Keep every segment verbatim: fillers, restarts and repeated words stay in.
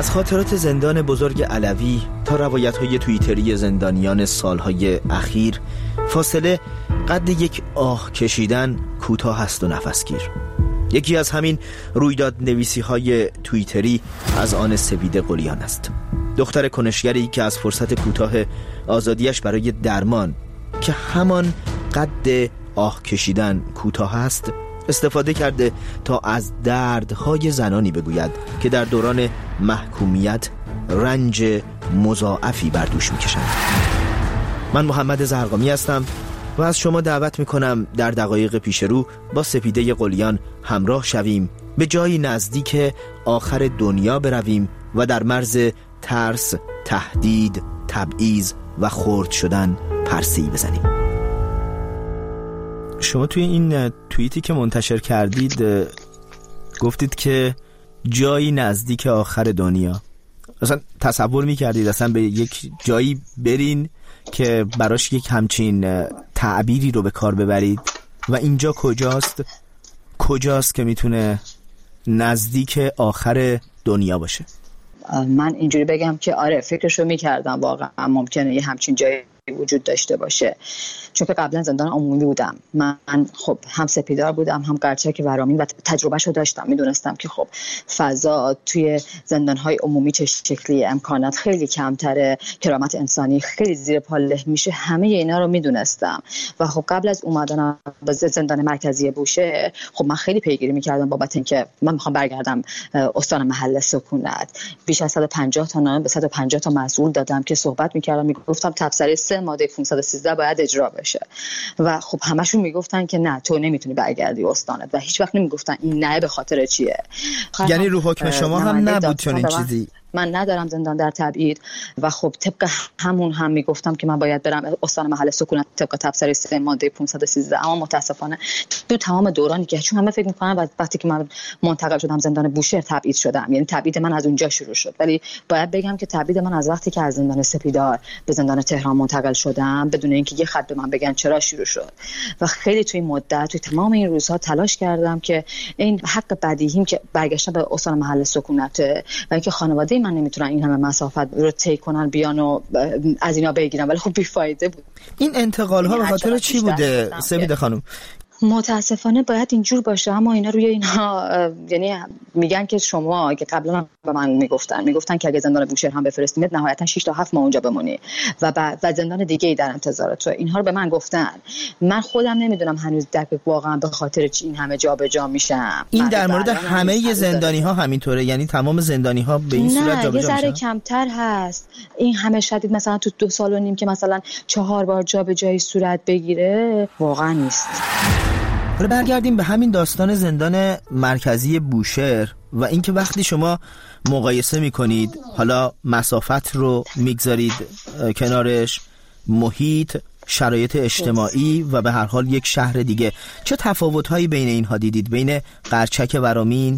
از خاطرات زندان بزرگ علوی تا روایت‌های توییتری زندانیان سالهای اخیر، فاصله قد یک آه کشیدن کوتاه است و نفسگیر. یکی از همین رویداد نویسی‌های توییتری از آن سپیده قلیان است. دختر کنشگری که از فرصت کوتاه آزادیش برای درمان که همان قد آه کشیدن کوتاه است استفاده کرده تا از دردهای زنانی بگوید که در دوران محکومیت رنج مضاعفی بر دوش می‌کشند. من محمد زرقامی هستم و از شما دعوت می‌کنم در دقایق پیش رو با سپیده قلیان همراه شویم، به جایی نزدیک آخر دنیا برویم و در مرز ترس، تهدید، تبعیض و خرد شدن پرسه‌ای بزنیم. شما توی این توییتی که منتشر کردید گفتید که جایی نزدیک آخر دنیا. اصلا تصور می‌کردید اصلا به یک جایی برین که براش یک همچین تعبیری رو به کار ببرید؟ و اینجا کجاست؟ کجاست که میتونه نزدیک آخر دنیا باشه؟ من اینجوری بگم که آره فکرشو میکردم واقعا ممکنه یه همچین جایی وجود داشته باشه، چون که قبلا زندان عمومی بودم. من خب هم سپیدار بودم هم قرچک ورامین و تجربهشو داشتم، میدونستم که خب فضا توی زندانهای عمومی چه شکلی، امکانات خیلی کمتره، کرامت انسانی خیلی زیر پا له میشه، همه اینا رو میدونستم. و خب قبل از اومدن به زندان مرکزی بوشهر خب من خیلی پیگیری میکردم بابت اینکه من میخوام برگردم استان محل سکونت. بیش از صد و پنجاه تا نامه به صد و پنجاه تا مسئول دادم که صحبت میکردم، میگفتم تبصره سه ماده پانصد و سیزده باید اجرا بشه و خب همشون میگفتن که نه تو نمیتونی برگردی استانت و هیچ وقت نمیگفتن این نه به خاطر چیه. یعنی رو حکم شما هم نبود چون این چیزی؟ من ندارم زندان در تبعید و خب طبق همون هم میگفتم که من باید برم استان محل سکونت طبق تبصره سه ماده پانصد و سیزده. اما متاسفانه تو تمام دورانی که چون همه فکر میکنن وقتی که من منتقل شدم زندان بوشهر تبعید شدم، یعنی تبعید من از اونجا شروع شد، ولی باید بگم که تبعید من از وقتی که از زندان سپیدار به زندان تهران منتقل شدم بدون اینکه یه خط به من بگن چرا شروع شد. و خیلی توی مدت توی تمام این روزها تلاش کردم که این حق بدیهیم که برگشتن به استان محل سکونت و اینکه خانواده من نمیتونن این همه مسافت رو طی کنن بیان و از اینا بگیرن، ولی خب بیفایده بود. این انتقال ها به خاطر چی بوده سپیده خانم؟ متاسفانه باید اینجور باشه، اما اینا روی اینها یعنی میگن که شما که قبلا به من میگفتن میگفتن که اگه زندان بوشهر هم بفرستیمت نهایتا شش تا هفت ماه اونجا بمونی و بعد و زندان دیگه ای در انتظار تو. اینها رو به من گفتن. من خودم نمیدونم هنوز دقیق واقعا به خاطر چی این همه جابجا میشم. این در مورد همه زندانی ها همینطوره؟ یعنی تمام زندانی ها به این صورت جابجا میشن؟ نه، یه ذره کمتر هست. این همه شدید مثلا تو دو سال و نیم که مثلا چهار بار جابجایی صورت بگیره واقعا نیست. حالا برگردیم به همین داستان زندان مرکزی بوشهر و اینکه وقتی شما مقایسه میکنید، حالا مسافت رو میگذارید کنارش، محیط، شرایط اجتماعی و به هر حال یک شهر دیگه، چه تفاوت‌هایی بین اینها دیدید؟ بین قرچک ورامین،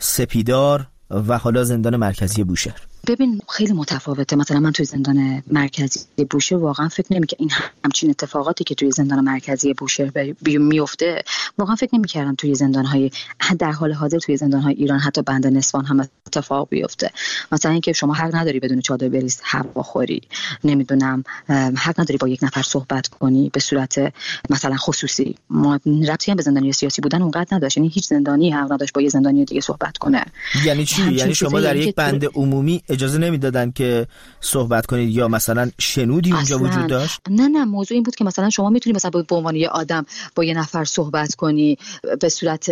سپیدار و حالا زندان مرکزی بوشهر؟ ببین خیلی متفاوته. مثلا من توی زندان مرکزی بوشهر واقعا فکر نمی‌کردم این همچین اتفاقاتی که توی زندان مرکزی بوشهر میفته واقعا فکر نمی‌کردم توی زندان‌های در حال حاضر توی زندان‌های ایران حتی بند نسوان هم اتفاق بیفته. مثلا اینکه شما حق نداری بدون چادر بریز هوا خوری، نمیدونم حق نداری با یک نفر صحبت کنی به صورت مثلا خصوصی. ما ربطی هم به زندانی سیاسی بودن اونقدر نداشت، یعنی هیچ زندانی حق نداشت با یه زندانی دیگه صحبت کنه. یعنی چی؟ یعنی شما در یک بند عمومی اجازه نمیدادن که صحبت کنید یا مثلا شنودی اونجا وجود داشت؟ نه نه، موضوع این بود که مثلا شما میتونی مثلا به عنوان یه آدم با یه نفر صحبت کنی به صورت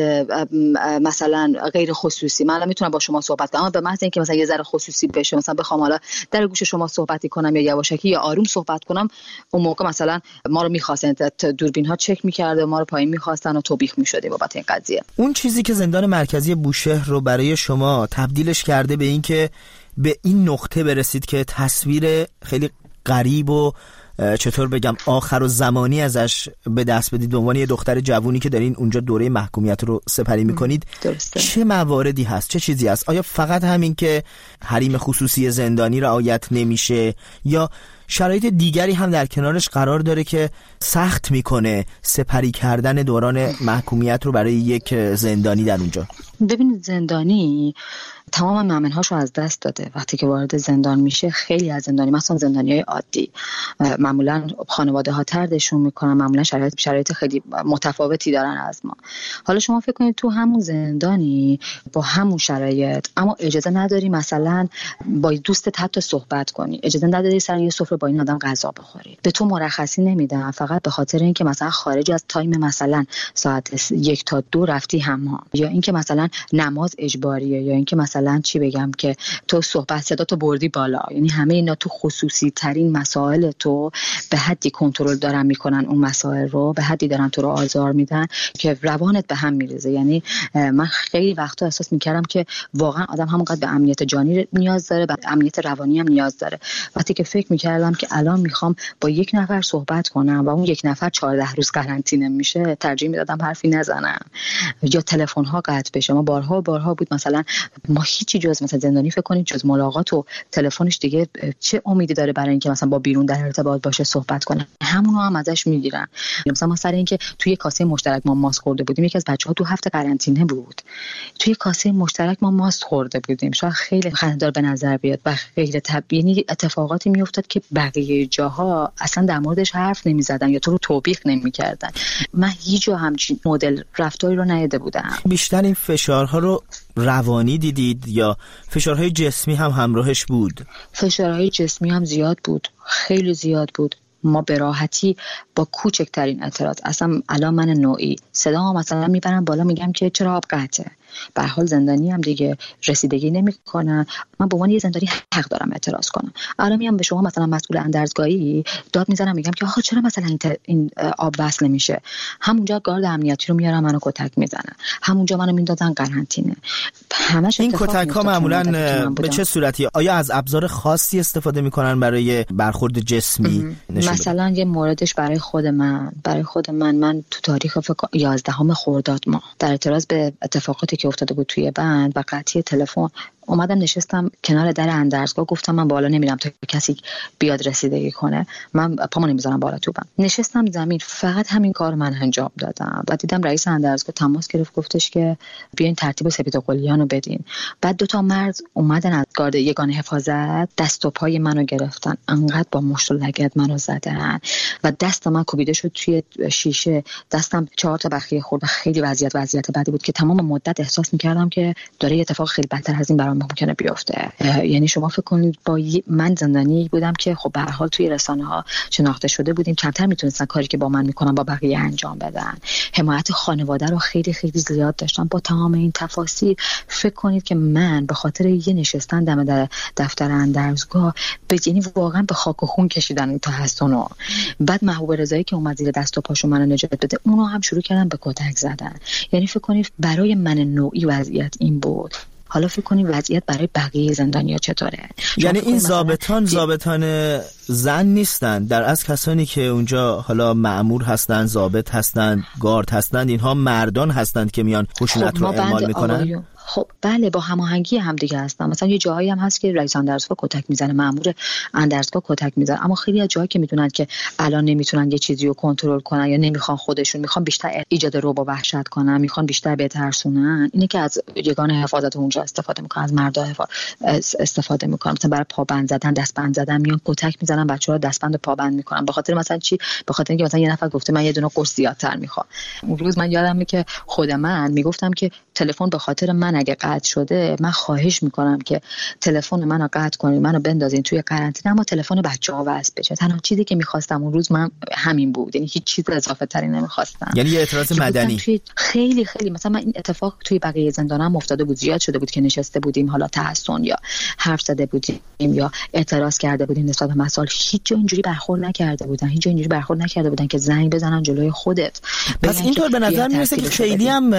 مثلا غیر خصوصی. من میتونم با شما صحبت کنم، اما به محض اینکه مثلا یه ذره خصوصی بشه، مثلا بخوام حالا در گوش شما صحبتی کنم یا یواشکی یا آروم صحبت کنم، اون موقع مثلا ما رو می‌خواستن، دوربین ها چک می‌کرده، ما رو پایین می‌خواستن و توبیخ می‌شدیم بابت این قضیه. اون چیزی که زندان مرکزی بوشهر رو برای شما تبدیلش کرده به این که به این نقطه برسید که تصویر خیلی غریب و چطور بگم آخر و زمانی ازش به دست بدید به عنوان یه دختر جوونی که دارین اونجا دوره محکومیت رو سپری میکنید، درسته. چه مواردی هست؟ چه چیزی هست؟ آیا فقط همین که حریم خصوصی زندانی رعایت نمیشه یا شرایط دیگری هم در کنارش قرار داره که سخت میکنه سپری کردن دوران محکومیت رو برای یک زندانی در اونجا. ببینید زندانی تمام مأمن‌هاشو از دست داده. وقتی که وارد زندان میشه خیلی از زندانی، مثلا زندانیای عادی، معمولا خانواده ها طردشون میکنن، معمولا شرایط شرایط خیلی متفاوتی دارن از ما. حالا شما فکر کنید تو همون زندانی با همون شرایط اما اجازه نداری مثلا با دوستت حتی صحبت کنی، اجازه نداری سر یه سفره با این آدم غذا بخوری، به تو مرخصی نمیدن فقط به خاطر اینکه مثلا خارج از تایم مثلا ساعت یک تا دو رفتی حمام، یا اینکه مثلا نماز اجباریه، یا اینکه مثلا چی بگم که تو صحبت صداتو بردی بالا. یعنی همه اینا تو خصوصی ترین مسائل تو به حدی کنترل دارن میکنن، اون مسائل رو به حدی دارن تو رو آزار میدن که روانت به هم میریزه. یعنی من خیلی وقتا احساس میکردم که واقعا آدم همونقدر به امنیت جانی نیاز داره، به امنیت روانی هم نیاز داره. وقتی که فکر میکردم که الان میخوام با یک نفر صحبت کنم و اون یک نفر چهارده روز قرنطینه میشه، ترجیح میدادم حرفی نزنم یا تلفن ها قطع بشه. ما بارها بارها بود مثلا ما هیچی جز مثلا زندانی فکر کنید جز ملاقات و تلفنش دیگه چه امیدی داره برای اینکه مثلا با بیرون در ارتباط باشه، صحبت کنه؟ همون رو هم ازش میگیرن. مثلا ما سر اینکه توی کاسه مشترک ما ماست خورده بودیم، یکی از بچه‌ها تو هفته قرنطینه بود، توی کاسه مشترک ما ماست خورده بودیم. شاید خیلی خنده‌دار به نظر بیاد و غیر طبیعی اتفاقاتی میافتاد که بقیه جاها اصلا در موردش حرف نمیزدن یا تو رو توبیخ نمیکردن. من هیچ جا همچین مدل رفتاری رو ندیده بودم. بیشتر این فشارها رو روانی دیدید یا فشارهای جسمی هم همراهش بود؟ فشارهای جسمی هم زیاد بود، خیلی زیاد بود. ما به راحتی با کوچکترین اعتراض، اصلا الان من نوعی صدا مثلا میبرم بالا میگم که چرا آب قطعه، به هر حال زندانی هم دیگه رسیدگی نمیکنن، من به عنوان یه زندانی حق دارم اعتراض کنم. الان میام به شما مثلا مسئول اندرزگاهی داد میزنم میگم که آخه چرا مثلا این, این آب وصل نمیشه، همونجا گارد امنیتی رو میارن منو کتک میزنن، همونجا منو میندازن قرنطینه. همش این کتک ها معمولا به چه صورتی؟ آیا از ابزار خاصی استفاده میکنن برای برخورد جسمی؟ مثلا یه موردش برای خود من برای خود من من تو تاریخ فکر یازدهم خرداد ماه در اعتراض به اتفاقاتی که افتاده بود توی بند و قطعی تلفن اومدم نشستم کنار در اندرزگاه، گفتم من بالا نمیرم تا کسی بیاد رسیدگی کنه، من پامو نمیذارم بالا تو بند. نشستم زمین، فقط همین کار من انجام دادم و دیدم رئیس اندرزگاه تماس گرفت، گفتش که بیاین ترتیب سپید قلیانو بدین. بعد دو تا مرد اومدن از گارد یگان حفاظت دست و پای منو گرفتن، انقدر با مشت و لگد منو زدن و دست من کوبیده شد توی شیشه، دستم چهار تا بخیه خورد. خیلی وضعیت وضعیت بدی بود که تمام مدت احساس می‌کردم که داره یه اتفاق خیلی بدتر از این برام ممکنه بیفته. یعنی شما فکر کنید با من زندانی بودم که خب به هر حال توی رسانه‌ها شناخته شده بودیم، کمتر میتونستن کاری که با من میکنن با بقیه انجام بدن. حمایت خانواده رو خیلی خیلی زیاد داشتم. با تمام این تفاصیل فکر کنید که من به خاطر یه نشستن دم در دفتر اندرزگاه به یعنی واقعا به خاک و خون کشیدن این تحسنو. بعد محبوب رضایی که اومد زیر دست و پاشو منو نجات بده، اونو هم شروع کردن به کتک زدن. یعنی فکر کنید برای من نوعی وضعیت این بود. حالا فکر کنیم وضعیت برای بقیه زندانیا چطوره؟ یعنی این ضابطان ضابطان زن نیستن، در از کسانی که اونجا حالا مأمور هستن، ضابط هستن، گارد هستن، اینها مردان هستند که میان خشونت خب رو اعمال میکنن. خب بله، با هماهنگی هم دیگه هستن. مثلا یه جاهایی هم هست که رئیس اندرزگاه کتک میزنه، مأمور اندرزگاه کتک میزنه، اما خیلی از جاهایی که میدونن که الان نمیتونن یه چیزی رو کنترل کنن یا نمیخوان خودشون، میخوان بیشتر ایجاد رعب و وحشت کنن، میخوان بیشتر بترسونن، اینه که از یگان حفاظت اونجا استفاده میکنن، از مردا استفاده میکنن. مثلا برای پابند زدن، دستبند زدن، میان کتک میزنن، بچه‌ها رو دستبند و پابند میکنن. به خاطر مثلا چی؟ به خاطر اینکه مثلا یه نفر گفته من یه دونه قرص زیادتر میخوام. اون روز من یادمه که خود من میگفتم که تلفن به خاطر من اگه قطع شده، من خواهش میکنم که تلفن منو قطع کنید، منو بندازین توی قرنطینه، اما تلفن بچه‌ها وصل بشه. تنها چیزی که میخواستم اون روز من همین بود، یعنی هیچ چیز اضافه تری نمیخواستم. یعنی یه اعتراض مدنی. خیلی خیلی مثلا من این اتفاق توی بقیه زندانام افتاده بود، زیاد شده بود که نشسته بودیم حالا تحسن یا حرف زده بودیم یا اعتراض کرده بودیم نسبت به مسائل، هیچ جا اینجوری برخورد نکرده بودن، هیچ جا اینجوری برخورد نکرده بودن که زنگ بزنن جلوی خودت. پس اینطور به نظر میرسه که خیلی هم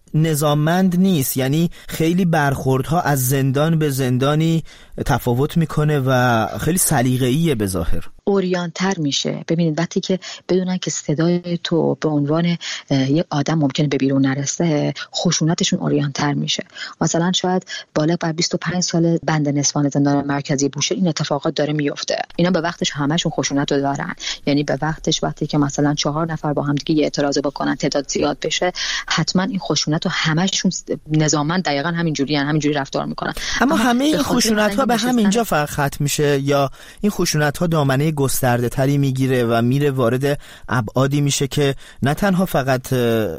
نظاممند نیست، یعنی خیلی برخوردها از زندان به زندانی تفاوت میکنه و خیلی سلیقه‌ایه به ظاهر. اوریانتر میشه. ببینید وقتی که بدونن که صدای تو به عنوان یک آدم ممکنه به بیرون نرسه، خشونتشون اوریانتر میشه. مثلا شاید بالغ بر بیست و پنج سال بند نسوان زندان مرکزی بوشهر این اتفاقات داره میفته. اینا به وقتش همشون خشونت رو دارن، یعنی به وقتش وقتی که مثلا چهار نفر با هم دیگه یه اعتراض بکنن تعداد زیاد بشه، حتما این خشونت رو همشون نظاما دقیقاً همینجوری ان همینجوری رفتار میکنن. اما همه این خشونت ها به همینجا فقط ختم میشه یا این خشونت ها دامنه گسترده تری میگیره و میره وارد ابعادی میشه که نه تنها فقط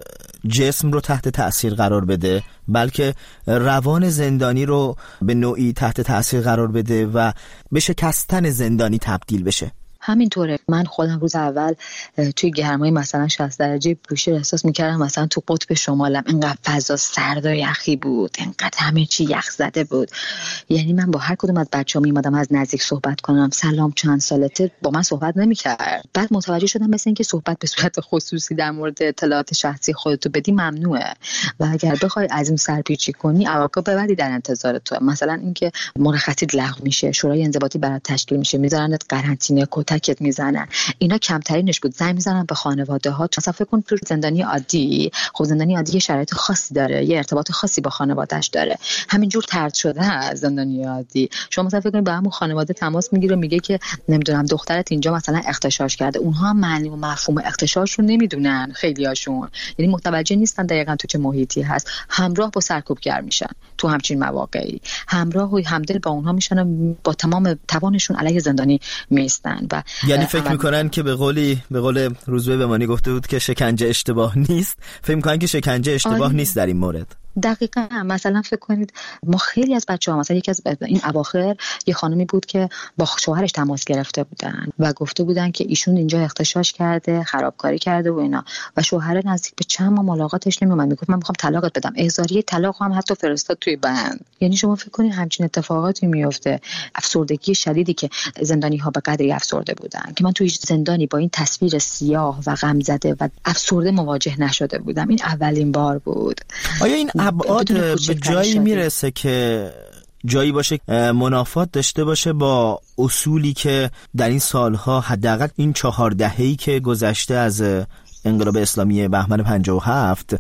جسم رو تحت تأثیر قرار بده، بلکه روان زندانی رو به نوعی تحت تأثیر قرار بده و به شکستن زندانی تبدیل بشه؟ همینطوره. من خودم روز اول توی گرمای مثلا شصت درجه بوشهر احساس میکردم مثلا تو قطب شمالم، اینقدر فضا سرد و یخی بود، اینقدر همه چی یخ زده بود. یعنی من با هر کدوم از بچه‌ها میومدم از نزدیک صحبت کنم، سلام چند سالته، با من صحبت نمیکرد. بعد متوجه شدم مثلا اینکه صحبت به صورت خصوصی در مورد اطلاعات شخصی خودتو بدی ممنوعه و اگر بخوای از این سرپیچی کنی عواقب بدی در انتظار تو. مثلا اینکه مرخصیت لغو میشه، شورای انضباطی برات تشکیل میشه، میذارنت قرنطینه، کتکت میزنن. اینا کمترینش بود. زنگ میزنن به خانواده ها. مثلا فکر کن تو زندانی عادی، خب زندانی عادی شرایط خاصی داره، یه ارتباط خاصی با خانواده‌اش داره، همینجور طرد شده از زندانی عادی. شما مثلا فکر کن با همون خانواده تماس میگیره، میگه که نمیدونم دخترت اینجا مثلا اغتشاش کرده. اونها هم معنی و مفهوم اغتشاش رو نمیدونن خیلیاشون، یعنی متوجه نیستن دقیقاً تو چه محیطی هست. همراه با سرکوبگر میشن تو همچین مواقعی، همراه و همدل با اونها میشن و با تمام توانشون علیه زندانی میستن. و یعنی فکر میکنن که به قولی به قول روزبه بمانی گفته بود که شکنجه اشتباه نیست، فکر میکنن که شکنجه اشتباه آه. نیست در این مورد. دقیقاً. مثلا فکر کنید ما خیلی از بچه‌ها، مثلا یکی از این اواخر یه خانمی بود که با شوهرش تماس گرفته بودن و گفته بودن که ایشون اینجا اغتشاش کرده، خرابکاری کرده و اینا، و شوهر نزدیک به چند ماه ملاقاتش نمیومد، میگفت من میخوام طلاقت بدم. احضاریه طلاق هم حتی فرستاد توی بند. یعنی شما فکر کنید همچین اتفاقاتی میفته. افسردگی شدیدی که زندانی‌ها به قدری افسرده بودن که من توی زندانی با این تصویر سیاه و غمزده و افسرده مواجه نشده بودم. این اولین بار بود. آیا این ابعاد به جایی میرسه که جایی باشه منافات داشته باشه با اصولی که در این سالها، حداقل این چهار دهه‌ای که گذشته از انقلاب اسلامی بهمن پنجاه و هفت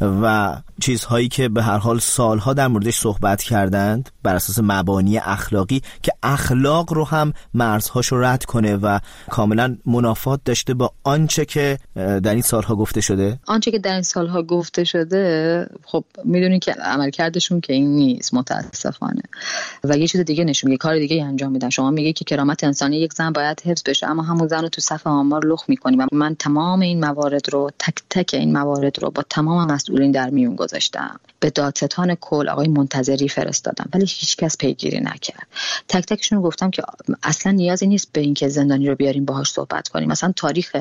و چیزهایی که به هر حال سالها در موردش صحبت کردند بر اساس مبانی اخلاقی که اخلاق رو هم مرزهاش رو رد کنه و کاملا منافات داشته با آنچه که در این سالها گفته شده؟ آنچه که در این سالها گفته شده، خب میدونی که عملکردشون که این نیست متاسفانه. و یه چیز دیگه نشون میده، کار دیگه انجام میدن. شما میگی که کرامت انسانی یک زن باید حفظ بشه، اما همون زن رو تو صف آمار لخ میکنی. و من تمام این موارد رو، تک تک این موارد رو با تمام مسئولین در میون گذاشتم، به دادستان کل آقای منتظری فرستادم، ولی هیچ کس پیگیری نکرد. تک تکشون رو گفتم که اصلا نیازی نیست به اینکه زندانی رو بیاریم باهاش صحبت کنیم. مثلا تاریخ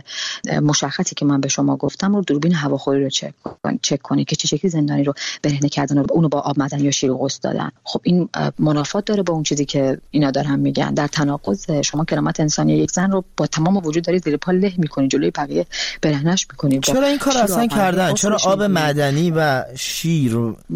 مشخصی که من به شما گفتم رو دوربین هواخوری رو چک کن چک کنید که چه شکلی زندانی رو برهنه کردن و اونو با آب معدنی یا شیر قرص دادن. خب این منافات داره با اون چیزی که اینا دارن میگن، در تناقض. شما کرامت انسانی یک زن رو با تمام وجود دارید زیر پا له میکنید، جلوی بقیه برهنه‌اش میکنید. چرا این کار اصلا کردن؟ چرا آب معدنی و شیر؟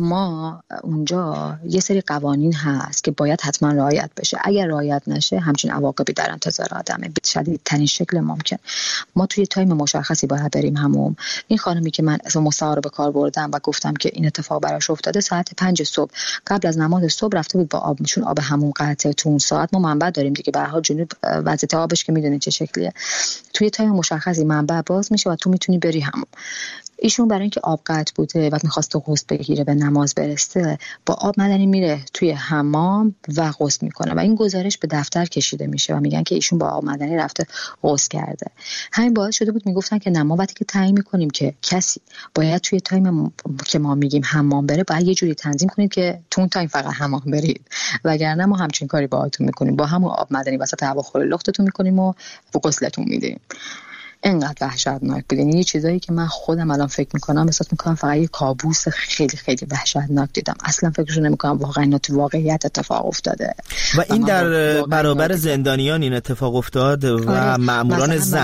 ما اونجا یه سری قوانین هست که باید حتما رعایت بشه. اگر رعایت نشه همچین عواقبی در انتظار آدمه، به شدیدترین شکل ممکن. ما توی تایم مشخصی باید بریم هموم. این خانمی که من اسم مستعار رو به کار بردم و گفتم که این اتفاق براش افتاده، ساعت پنج صبح قبل از نماز صبح رفته بود با آب، چون آب هموم قطعه تو اون ساعت. ما منبع داریم دیگه، به هر حال جنوب وضعیت آبش که میدونید چه شکلیه. توی تایم مشخصی منبع باز میشه و تو میتونی بری هموم. ایشون برای اینکه آب قطع بوده و می‌خواست غسل بگیره، به نماز برسه، با آب معدنی میره توی حمام و غسل میکنه و این گزارش به دفتر کشیده میشه و میگن که ایشون با آب معدنی رفته غسل کرده. همین باعث شده بود میگفتن که ما وقتی که تعیین میکنیم که کسی باید توی تایم که ما میگیم حمام بره، باید یه جوری تنظیم کنید که تو اون تایم فقط حمام برید، وگرنه ما همچین کاری باهاتون میکنیم، با همون آب معدنی وسط هواخوری لختتون میکنیم و غسلتون میدیم. اینقدر وحشتناک بود. یعنی یه چیزایی که من خودم الان فکر میکنم احساس میکنم فقط یه کابوس خیلی خیلی وحشتناک دیدم. اصلا فکرشو نمیکنم واقعا اینا تو واقعیت اتفاق افتاده. و این در برابر زندانیان این اتفاق افتاد و آره، مأموران زن.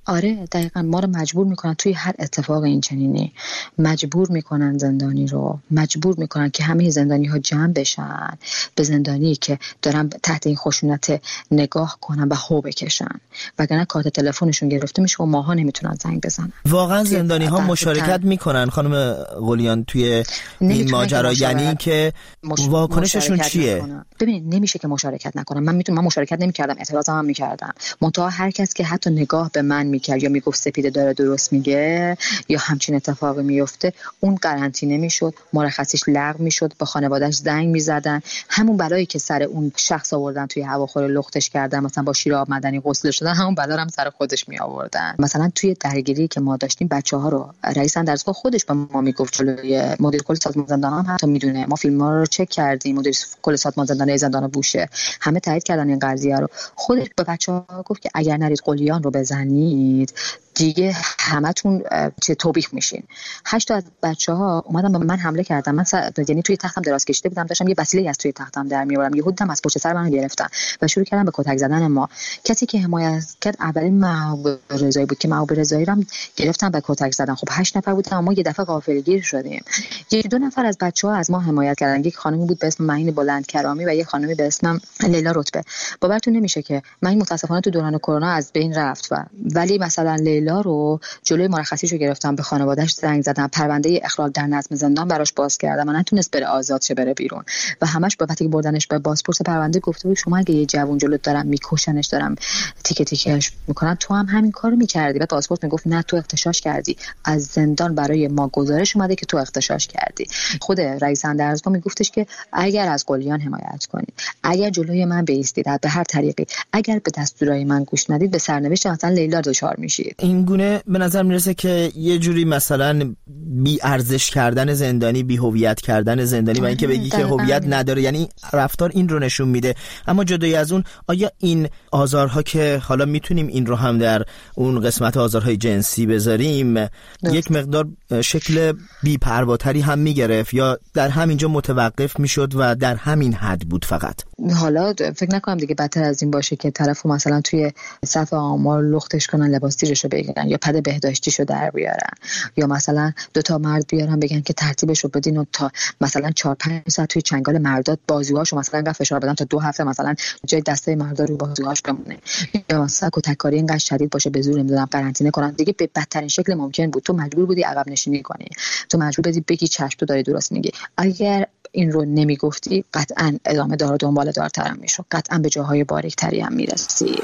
آره دقیقاً ما رو مجبور میکنن توی هر اتفاق این چنینی، مجبور میکنن زندانی رو، مجبور میکنن که همه زندانی ها جمع بشن به زندانی که دارن تحت این خشونت نگاه کنن و هو بکشن، وگرنه کارت تلفنشون گرفته میشه و ماها نمیتونن زنگ بزنن. واقعا زندانی ها مشارکت میکنن خانم قلیان توی این ماجرا؟ یعنی که مش... واکنششون چیه؟ ببینید نمیشه که مشارکت نکنن. من میتونم من مشارکت نمیکردم، اعتراضم هم میکردم، منتها هر کس که حتی نگاه به من میکرد یا میگفت سپیده داره درست میگه یا همچین اتفاقی میفته، اون قرنطینه میشد، مرخصیش لغو میشد، با خانواده‌اش زنگ میزدن. همون بلایی که سر اون شخص آوردن توی هواخوری لختش کردن، مثلا با شیر آب معدنی غسل شدن، همون بلا هم سر خودش می آوردن. مثلا توی درگیری که ما داشتیم بچه‌ها رو رئیس اندرزگاه خودش به ما میگفت، جلوی مدیر کل سازمان زندان هم حتی میدونه، ما فیلم‌ها رو چک کردیم، مدیر کل سازمان زندان زندان بوشه همه تایید کردن این قضیه رو. خودش به بچه‌ها گفت که اگر نرید قلیان رو بزنید دیگه همتون چه توبیخ میشین. هشت تا از بچه‌ها اومدن به من حمله کردن. من سر... یعنی توی تختم دراز کشیده بودم، داشتم یه وسیله از توی تختم در میآوردم، یهو دیدم از پشت سر من گرفتن و شروع کردن به کتک زدن ما. کسی که حمایت کرد اولین محبوب رضایی بود که محبوب رضایی رو گرفتن به کتک زدن. خب هشت نفر بودن اما یه دفعه غافلگیر شدیم. یکی دو نفر از بچه‌ها از ما حمایت کردن، یک خانمی بود به اسم معین بلندکرامی و یک خانمی به اسم لیلا رتبه. باورتون نمیشه که من متاسفانه تو دوران کرونا از بین رفت و ولی مثلا لیلا رو جلوی مرخصیشو گرفتم، به خانواده‌اش زنگ زدم، پرونده اخلال در نظم زندان براش باز کردم، من نتونست بره آزاد شه بره بیرون و همش با وقتی بردنش به بازپرس پرونده گفته بود شما اگه یه جوون جلوت دارم میکشنش، دارم تیکه تیکهش میکنن، تو هم همین کارو میکردی. بعد بازپرس میگفت نه تو اغتشاش کردی، از زندان برای ما گزارش اومده که تو اغتشاش کردی. خود رئیس اندرزگاه میگفتش که اگر از قلیان حمایت کنید، اگر جلوی من بایستید به هر طریقی، اگر به دستورای من گوش ندید، به سرنوشت مثلا لیلا دچار میشید. این گونه به نظر میرسه که یه جوری مثلا بی ارزش کردن زندانی، بی هویت کردن زندانی و اینکه بگی که هویت نداره، یعنی رفتار این رو نشون میده. اما جدای از اون، آیا این آزارها که حالا میتونیم این رو هم در اون قسمت آزارهای جنسی بذاریم ده. یک مقدار شکل بی پرواتری هم میگرفت یا در همینجا متوقف میشد و در همین حد بود فقط؟ حالا فکر نکنم دیگه بدتر از این باشه که طرفو مثلا توی صف آمار لختش کنن، لباس تیرشو بگیرن یا پد بهداشتیشو در بیارن، یا مثلا دو تا مرد بیارن بگن که ترتیبشو بدین و تا مثلا چهار پنج ساعت توی چنگال مردات بازوهاشو مثلا انقدر فشار بدن تا دو هفته مثلا جای دسته مردا رو بازوهاش بمونه، یا مثلا کتککاری اینقدر شدید باشه به زور نمیدونم قرنطینه کنن. دیگه به بدترین شکل ممکن بود. تو مجبور بودی عقب نشینی کنی، تو مجبور بودی بگی چشم تو داری درست میگی. اگر این رو نمیگفتی قطعاً ادامه دار و دنبال دارترم میشد، قطعاً به جاهای باریکتری هم میرسید.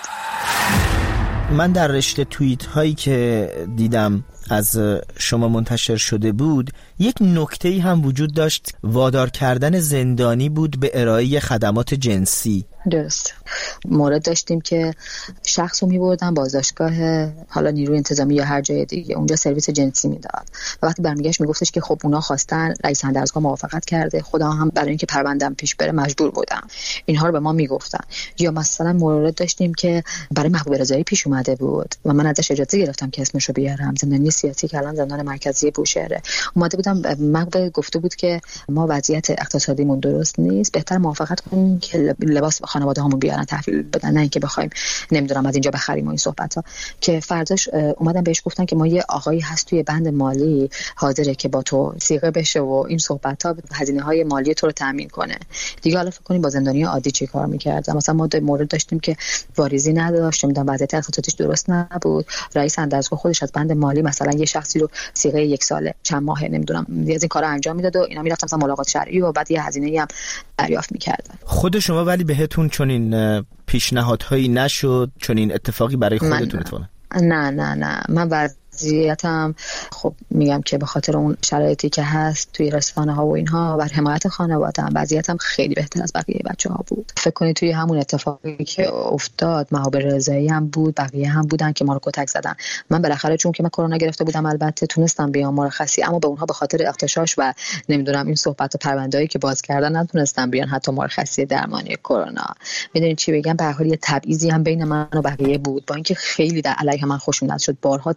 من در رشته توییت هایی که دیدم از شما منتشر شده بود، یک نکته‌ای هم وجود داشت، وادار کردن زندانی بود به ارائه خدمات جنسی. درست. مورد داشتیم که شخص رو می‌بردن بازداشتگاه حالا نیروی انتظامی یا هر جای دیگه، اونجا سرویس جنسی میداد و وقتی برمیگشت میگفتش که خب اونا خواستن، رئیس اندرزگاه موافقت کرده، خودم هم برای اینکه پروندم پیش بره مجبور بودم. اینها رو به ما میگفتن. یا مثلا مورد داشتیم که برای محبوب رضایی پیش اومده بود و من ازش اجازه گرفتم که اسمشو بیارم، زندانی سیاسی که الان زندان مرکزی بوشهره. اومده بودم، محبوب گفته بود که ما وضعیت اقتصادیمون درست نیست، بهتر موافقت کنیم که لباس خانواده همون بیارن تحویل بدن، نه اینکه بخوایم نمیدونم از اینجا بخریم و این صحبت ها. که فرداش اومدن بهش گفتن که ما یه آقایی هست توی بند مالی حاضره که با تو صیغه بشه و این صحبت ها هزینه های مالی تو رو تامین کنه. دیگه حالا فکر کنیم با زندانی عادی چی کار می‌کرد. مثلا ما مورد داشتیم که واریزی نداشت، نمیدونم وضعیت اقتصادیش درست نبود، رئیس اندرزگاه خودش از بند مالی مثلا یه شخصی رو صیغه یک ساله چند ماهه نمیدونم از این کارا انجام میداد و اینا میرفتن مثلا ملاقات شرعی و بعد یه هزینه‌ای هم دریافت می‌کردن. خود شما ولی بهتون چون این پیشنهادهایی نشد، چون این اتفاقی برای خودتون اتفاقا؟ نه نه نه من وضعیتم خب میگم که به خاطر اون شرایطی که هست توی رسانه ها و اینها بر حمایت خانواده‌ام وضعیتم خیلی بهتر از بقیه بچه‌ها بود. فکر کنید توی همون اتفاقی که افتاد محبوب رضایی هم بود، بقیه هم بودن که ما رو کتک زدن. من بالاخره چون که من کرونا گرفته بودم البته تونستم بیام مرخصی، اما به اونها به خاطر اغتشاش و نمیدونم این صحبت و پرونده‌ای که باز کردن نتونستم بیان حتی مرخصی درمانی کرونا. میدونید چی بگم، به هر حال یه تبعیضی هم بین من و بقیه بود، با اینکه خیلی در علیه من خشونت شد، بارها تهدید شدم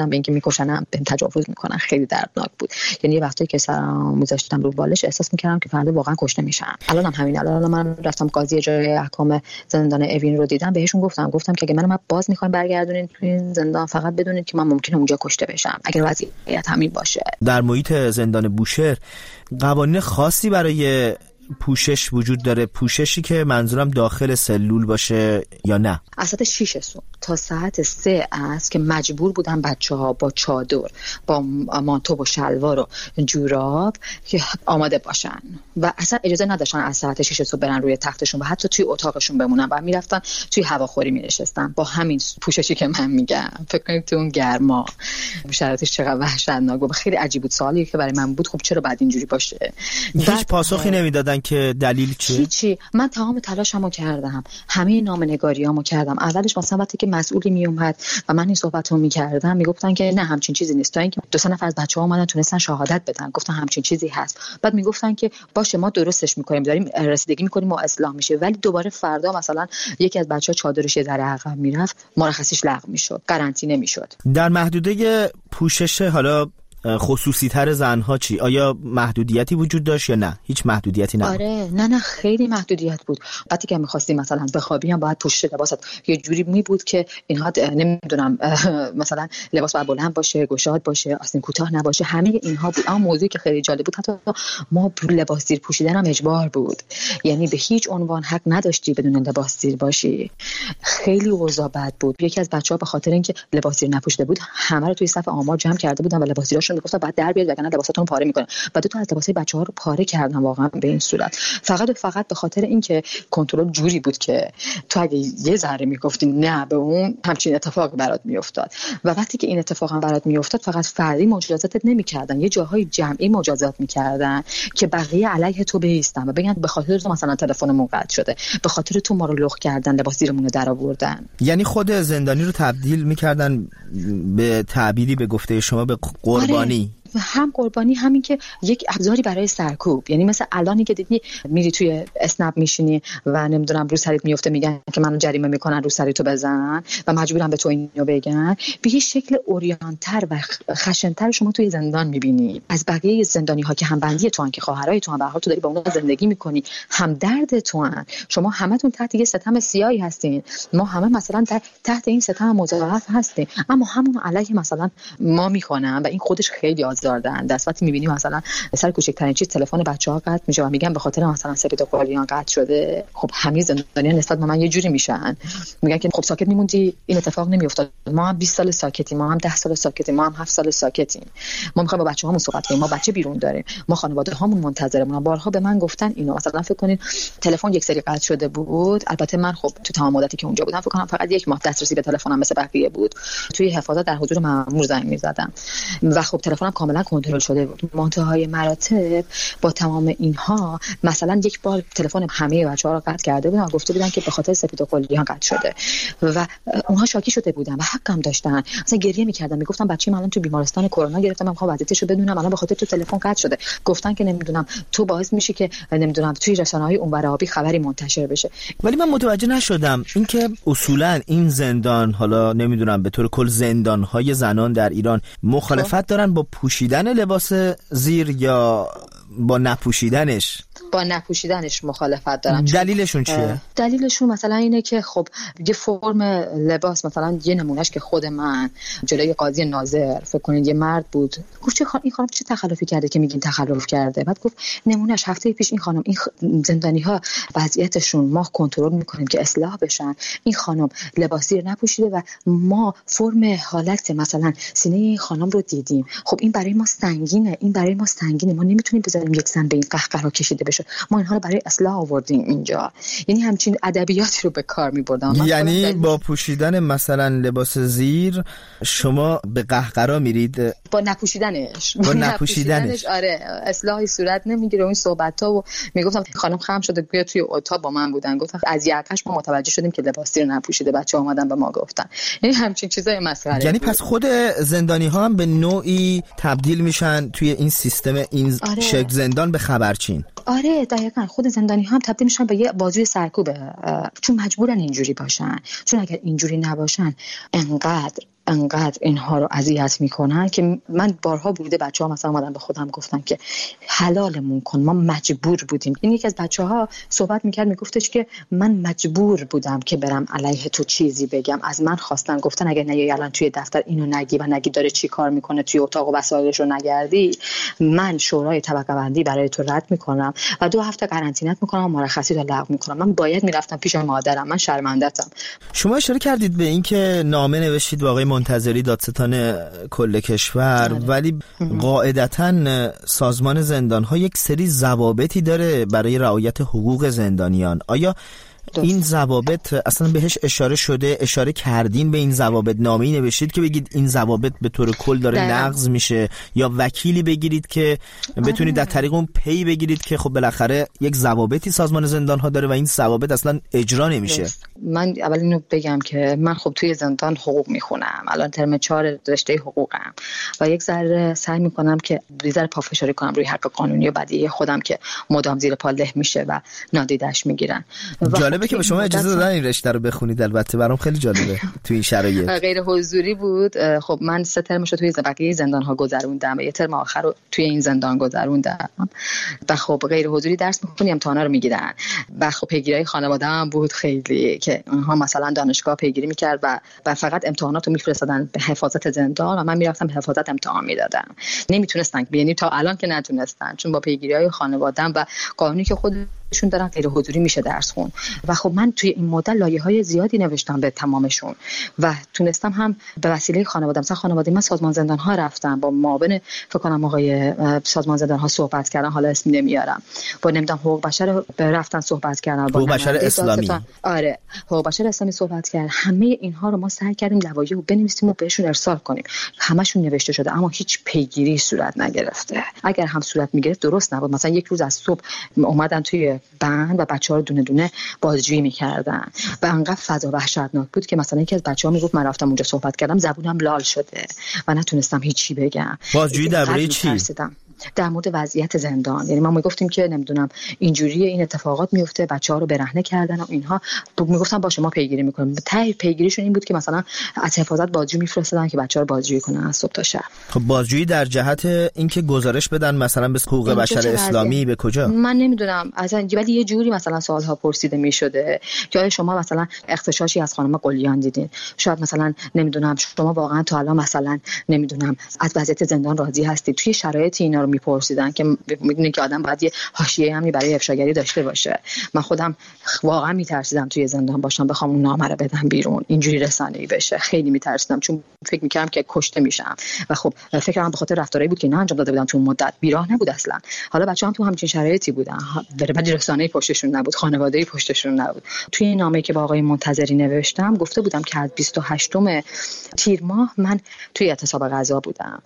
به اینکه میکشنم، بهم تجاوز میکنن، خیلی دردناک بود. یعنی یه وقتی که سرم میذاشتم رو بالش احساس میکردم که فردا واقعا کشته میشم. الانم همین، الان من رفتم قاضی اجرای احکام زندان اوین رو دیدم، بهشون گفتم گفتم که اگه منو من باز میخواین برگردونین تو این زندان، فقط بدونید که من ممکنه اونجا کشته بشم اگر وضعیت همین باشه. در محیط زندان بوشهر قوانین خاصی برای پوشش وجود داره؟ پوششی که منظورم داخل سلول باشه یا نه؟ از ساعت شش صبح تا ساعت سه است که مجبور بودن بچه‌ها با چادر، با مانتو و شلوار و جوراب که آماده باشن و اصلا اجازه نداشتن از ساعت شش صبح برن روی تختشون و حتی توی اتاقشون بمونن و میرفتن توی هواخوری می‌نشستن با همین پوششی که من میگم. فکر کنید تو اون گرما شرایطش چقدر وحشتناک بود. خیلی عجیب بود. سوالی که برای من بود خب چرا بعد اینجوری باشه؟ هیچ پاسخی نمیدادن که دلیل چیه؟ چی چی من تمام تلاشمو کردم، همه نامه‌نگاریامو کردم. اولش مثلا وقتی که مسئولی می اومد و من این صحبتو می‌کردم میگفتن که نه همچین چیزی نیست، تا اینکه دو سه نفر از بچه‌ها اومدن تونستن شهادت بدن، گفتن همچین چیزی هست. بعد میگفتن که باشه ما درستش می‌کنیم، داریم رسیدگی می‌کنیم و اصلاح میشه. ولی دوباره فردا مثلا یکی از بچه‌ها چادرش یه ذره عقب میرفت، مرخصیش لغو میشد، قرنطینه میشد. در محدوده پوشش حالا خصوصی تر زنها چی؟ آیا محدودیتی وجود داشت یا نه؟ هیچ محدودیتی نبود. آره نه نه خیلی محدودیت بود. وقتی که می‌خواستی مثلا بخوابی هم باید پوشش لباست یه جوری می بود که اینها نمیدونم مثلا لباس باید بلند باشه، گشاد باشه، آستین کوتاه نباشه، همه اینها بود. اما موضوعی که خیلی جالب بود حتی ما لباس زیر پوشیدن هم اجبار بود. یعنی به هیچ عنوان حق نداشتی بدون لباس زیر باشی. خیلی اوضاع بد بود. یکی از بچه‌ها به خاطر اینکه لباس زیر نپوشیده بود همه رو توی صف آمار جمع کرده بودن و لباس زیراشون میگفتن بعد در بیاد وگرنه لباساتون پاره میکنه. و دو تا از لباسای بچه‌ها رو پاره کردن واقعا به این صورت، فقط و فقط به خاطر اینکه کنترل جوری بود که تو اگه یه ذره میگفتی نه به اون، همچین اتفاق برات میافتاد. و وقتی که این اتفاق هم برات میافتاد فقط فردی مجازاتت نمیکردن، یه جاهای جمعی مجازات میکردن که بقیه علیه تو بایستن و بگن به خاطر تو مثلا تلفنمون قطع شده، به خاطر تو ما رو لخ کردن، لباس زیرمون رو درآوردن. یعنی خود زندانی رو تبدیل میکردن به تعبیری به گفته شما به قربانی. آره. هم قربانی، همین که یک ابزاری برای سرکوب. یعنی مثلا الانی که دیدی میری توی اسنپ میشینی و نمیدونم رو سریت میفته میگن که منو جریمه میکنن رو سریتو بزن و مجبورم به تو اینو بگن، به یه شکل اوریانتر و خشن‌تر شما توی زندان میبینی از بقیه زندانی ها که هم بندی تو ان، که خواهرای تو ان، به هر حال تو داری با اون زندگی میکنی، هم درد تو ان. شما همتون تحت یه ستم سیاهی هستین، ما همه مثلا تحت این ستم مضاعف هستیم، اما همون علیه مثلا ما میکنن و این خودش خیلی داردن. دستوقتی می‌بینی مثلا سر کوچکترین چیز تلفن بچه‌ها قطع میشه و میگن به خاطر مثلا سپیدوکالیان قطع شده. خب همه زندانیان نسبت به من یه جوری میشن، میگن که خب ساکت میموندی این اتفاق نمیافتاد. ما هم بیست سال ساکتیم، ما هم ده سال ساکتیم، ما هم هفت سال ساکتیم، ما می‌خوایم با بچه‌هامون صحبت کنیم، ما بچه بیرون داریم، ما خانواده هامون منتظرمون. بارها به من گفتن اینو. مثلا فکر کنین تلفن یک سری قطع شده بود. البته من خب تو تمام مدتی که اونجا بودم فکر کنم فقط یک ماه دسترسی به تلفنم مثل بقیه بود. توی حفاظت در حضور مأمور زنگ می‌زدم و خب تلفنم کاملا کنترل شده بود. منتهای مراتب با تمام اینها مثلا یک بار تلفن همه بچه‌ها رو قطع کرده بودن و گفته بودن که به خاطر سپیدوکالیان قطع شده و اونها شاکی شده بودن و حقم داشتن. مثلا گریه می‌کردن، میگفتن بچه‌م الان تو بیمارستان کرونا گرفتم، من می‌خوام وضعیتش رو بدونم، الان به خاطر تو تلفن قطع شده. گفتن که نمیدونم تو باعث میشی که نمیدونم توی رسانه‌های اونور آبی خبری منتشر بشه. ولی من متوجه نشدم اینکه اصولا این زندان، حالا نمیدونم به طور کل زندان‌های زنان در ایران مخالفت دارن با پوشیدن لباس زیر یا با نپوشیدنش؟ با نپوشیدنش مخالفت دارم. دلیلشون چیه؟ دلیلشون مثلا اینه که خب یه فرم لباس، مثلا یه نمونهش که خود من جلوی قاضی ناظر فکر کنید یه مرد بود، گفت چه خان... این خانم چه تخلفی کرده که میگین تخلف کرده؟ بعد گفت نمونهش هفته پیش این خانم، این خ... زندانی ها وضعیتشون ما کنترل میکنیم که اصلاح بشن، این خانم لباسی نپوشیده و ما فرم حالت مثلا سینه این خانم رو دیدیم. خب این برای ما سنگینه، این برای ما سنگینه، ما نمیتونیم بذاریم یک زن به این قهقرا کشیده بشه، ما اینها رو برای اصلاح آوردیم اینجا. یعنی همچین ادبیاتی رو به کار می‌بردن. یعنی با پوشیدن مثلا لباس زیر شما به قهقرا میرید؟ با نپوشیدنش با نپوشیدنش آره اصلاحی صورت نمیگیره. اون صحبت‌ها و میگفتم خانم خم شده بیا توی اتاق با من بودن، گفتم از یقش ما متوجه شدیم که لباس زیر نپوشیده، بچه‌ها اومدن به ما گفتن. یعنی همچین چیزای مسخره. یعنی پس خود زندانی‌ها هم به نوعی تبدیل میشن توی این سیستم این آره. شکل زندان به خبرچین. آره دقیقاً خود زندانی ها هم تبدیل میشن به یه بازوی سرکوبه، چون مجبورن اینجوری باشن، چون اگر اینجوری نباشن انقدر انقدر اینها رو اذیت میکنن که من بارها بوده بچه‌ها مثلا اومدن به خودم گفتن که حلالمون کن، ما مجبور بودیم. این یکی از بچه‌ها صحبت میکرد میگفتش که من مجبور بودم که برم علیه تو چیزی بگم، از من خواستن، گفتن اگه نیای الان توی دفتر اینو نگی و نگی داره چی کار میکنه توی اتاق و وسایلش رو نگردی، من شورای طبقه بندی برای تو رد میکنم و دو هفته قرنطینت میکنم و مرخصی رو لغو میکنم. من باید میرفتم پیش مادرم، من شرمنده‌ام. شما اشاره کردید به این که نامه نوشتید با آقای منتظری دادستان کل کشور، ولی قاعدتاً سازمان زندان‌ها یک سری ضوابطی داره برای رعایت حقوق زندانیان. آیا این ضوابط اصلا بهش اشاره شده؟ اشاره کردین به این ضوابط؟ نامه‌ای نوشتید که بگید این ضوابط به طور کل داره نقض میشه، یا وکیلی بگیرید که بتونید در طریق اون پی بگیرید که خب بالاخره یک ضوابطی سازمان زندان‌ها داره و این ضوابط اصلا اجرا نمیشه؟ من اول اینو بگم که من خب توی زندان حقوق میخونم، الان ترم چهار رشته حقوقم و یک ذره سعی میکنم که یه ذره پافشاری کنم روی حق قانونی و بدیهی خودم که مدام زیر پا له میشه و نادیدش میگیرن. جالبه که به شما اجازه دادن این رشته رو بخونید، البته برام خیلی جالبه توی این شرایط. غیر حضوری بود. خب من سه ترمشو توی بقیه زندان‌ها گذروندم و یه ترم آخر رو توی این زندان گذروندم و خب غیر حضوری درس می‌خونیم، امتحانا رو میگیرن و خب پیگیری خانواده‌ام بود خیلی که اونها مثلا دانشگاه پیگیری می‌کرد و و فقط امتحانات رو می‌فرستادن به حفاظت زندان و من می‌رفتم به حفاظت امتحان میدادم. نمیتونستن، یعنی تا الان که نتونستن، چون با پیگیری‌های خانواده‌ام و قانونی که خود شون دارن غیر حضوری میشه درس خون و خب من توی این مدت لایه‌های زیادی نوشتم به تمامشون و تونستم هم به وسیله خانواده، مثلا خانواده من سازمان زندان‌ها رفتم، با معاون فکر کنم آقای سازمان زندان‌ها صحبت کردن، حالا اسم نمیارم، با نمیدونم حقوق بشر رفتن صحبت کردن، با حقوق بشر اسلامی، آره حقوق بشر اسلامی صحبت کردن. همه اینها رو ما سعی کردیم لوایح رو بنویسیم و بهشون ارسال کنیم، همشون نوشته شده اما هیچ پیگیری صورت نگرفته. اگر هم صورت میگرفت درست نبود. مثلا یک روز از صبح اومدن توی بند و بچه‌ها رو دونه دونه بازجویی می‌کردن و انقدر فضا وحشتناک بود که مثلا یکی از بچه‌ها میگفت من رفتم اونجا صحبت کردم زبونم لال شده و نتونستم هیچی بگم. بازجویی درباره چی؟ در مورد وضعیت زندان. یعنی ما میگفتیم که نمیدونم اینجوری این اتفاقات میفته، بچه‌ها رو برهنه کردن و اینها، میگفتن باشه ما پیگیری میکنیم. ته پیگیریشون این بود که مثلا از حفاظت بازجویی میفرستادن که بچه‌ها رو بازجویی کنن از صبح تا شب. خب بازجویی در جهت اینکه گزارش بدن مثلا به حقوق بشر اسلامی به کجا؟ من نمیدونم، اصلا ولی یه جوری مثلا سوال‌ها پرسیده میشده که آیا شما مثلا اختشاشی از خانم قلیان دیدین؟ شاید مثلا نمیدونم شما واقعا تا الان مثلا نمیدونم از وضعیت زندان راضی هستید؟ توی شرایط اینا رو میپرسیدن که میدونین که آدم باید یه حاشیه هم برای افشاگری داشته باشه. من خودم واقعا میترسیدم توی زندان باشم بخوام اون نامه رو بدم بیرون اینجوری رسانه‌ای بشه، خیلی میترسیدم چون فکر میکردم که کشته میشم و خب فکرم به خاطر رفتارایی بود که نه انجام داده بودم تو مدت، بیراه نبود اصلا. حالا بچه‌ام تو همچین شرایطی بودن، ولی رسانه‌ای پشتشون نبود، خانواده‌ای پشتشون نبود. توی این نامه‌ای که با آقای منتظری نوشتم گفته بودم که از بیست و هشتم تیر ماه من توی اعتصاب غذا بودم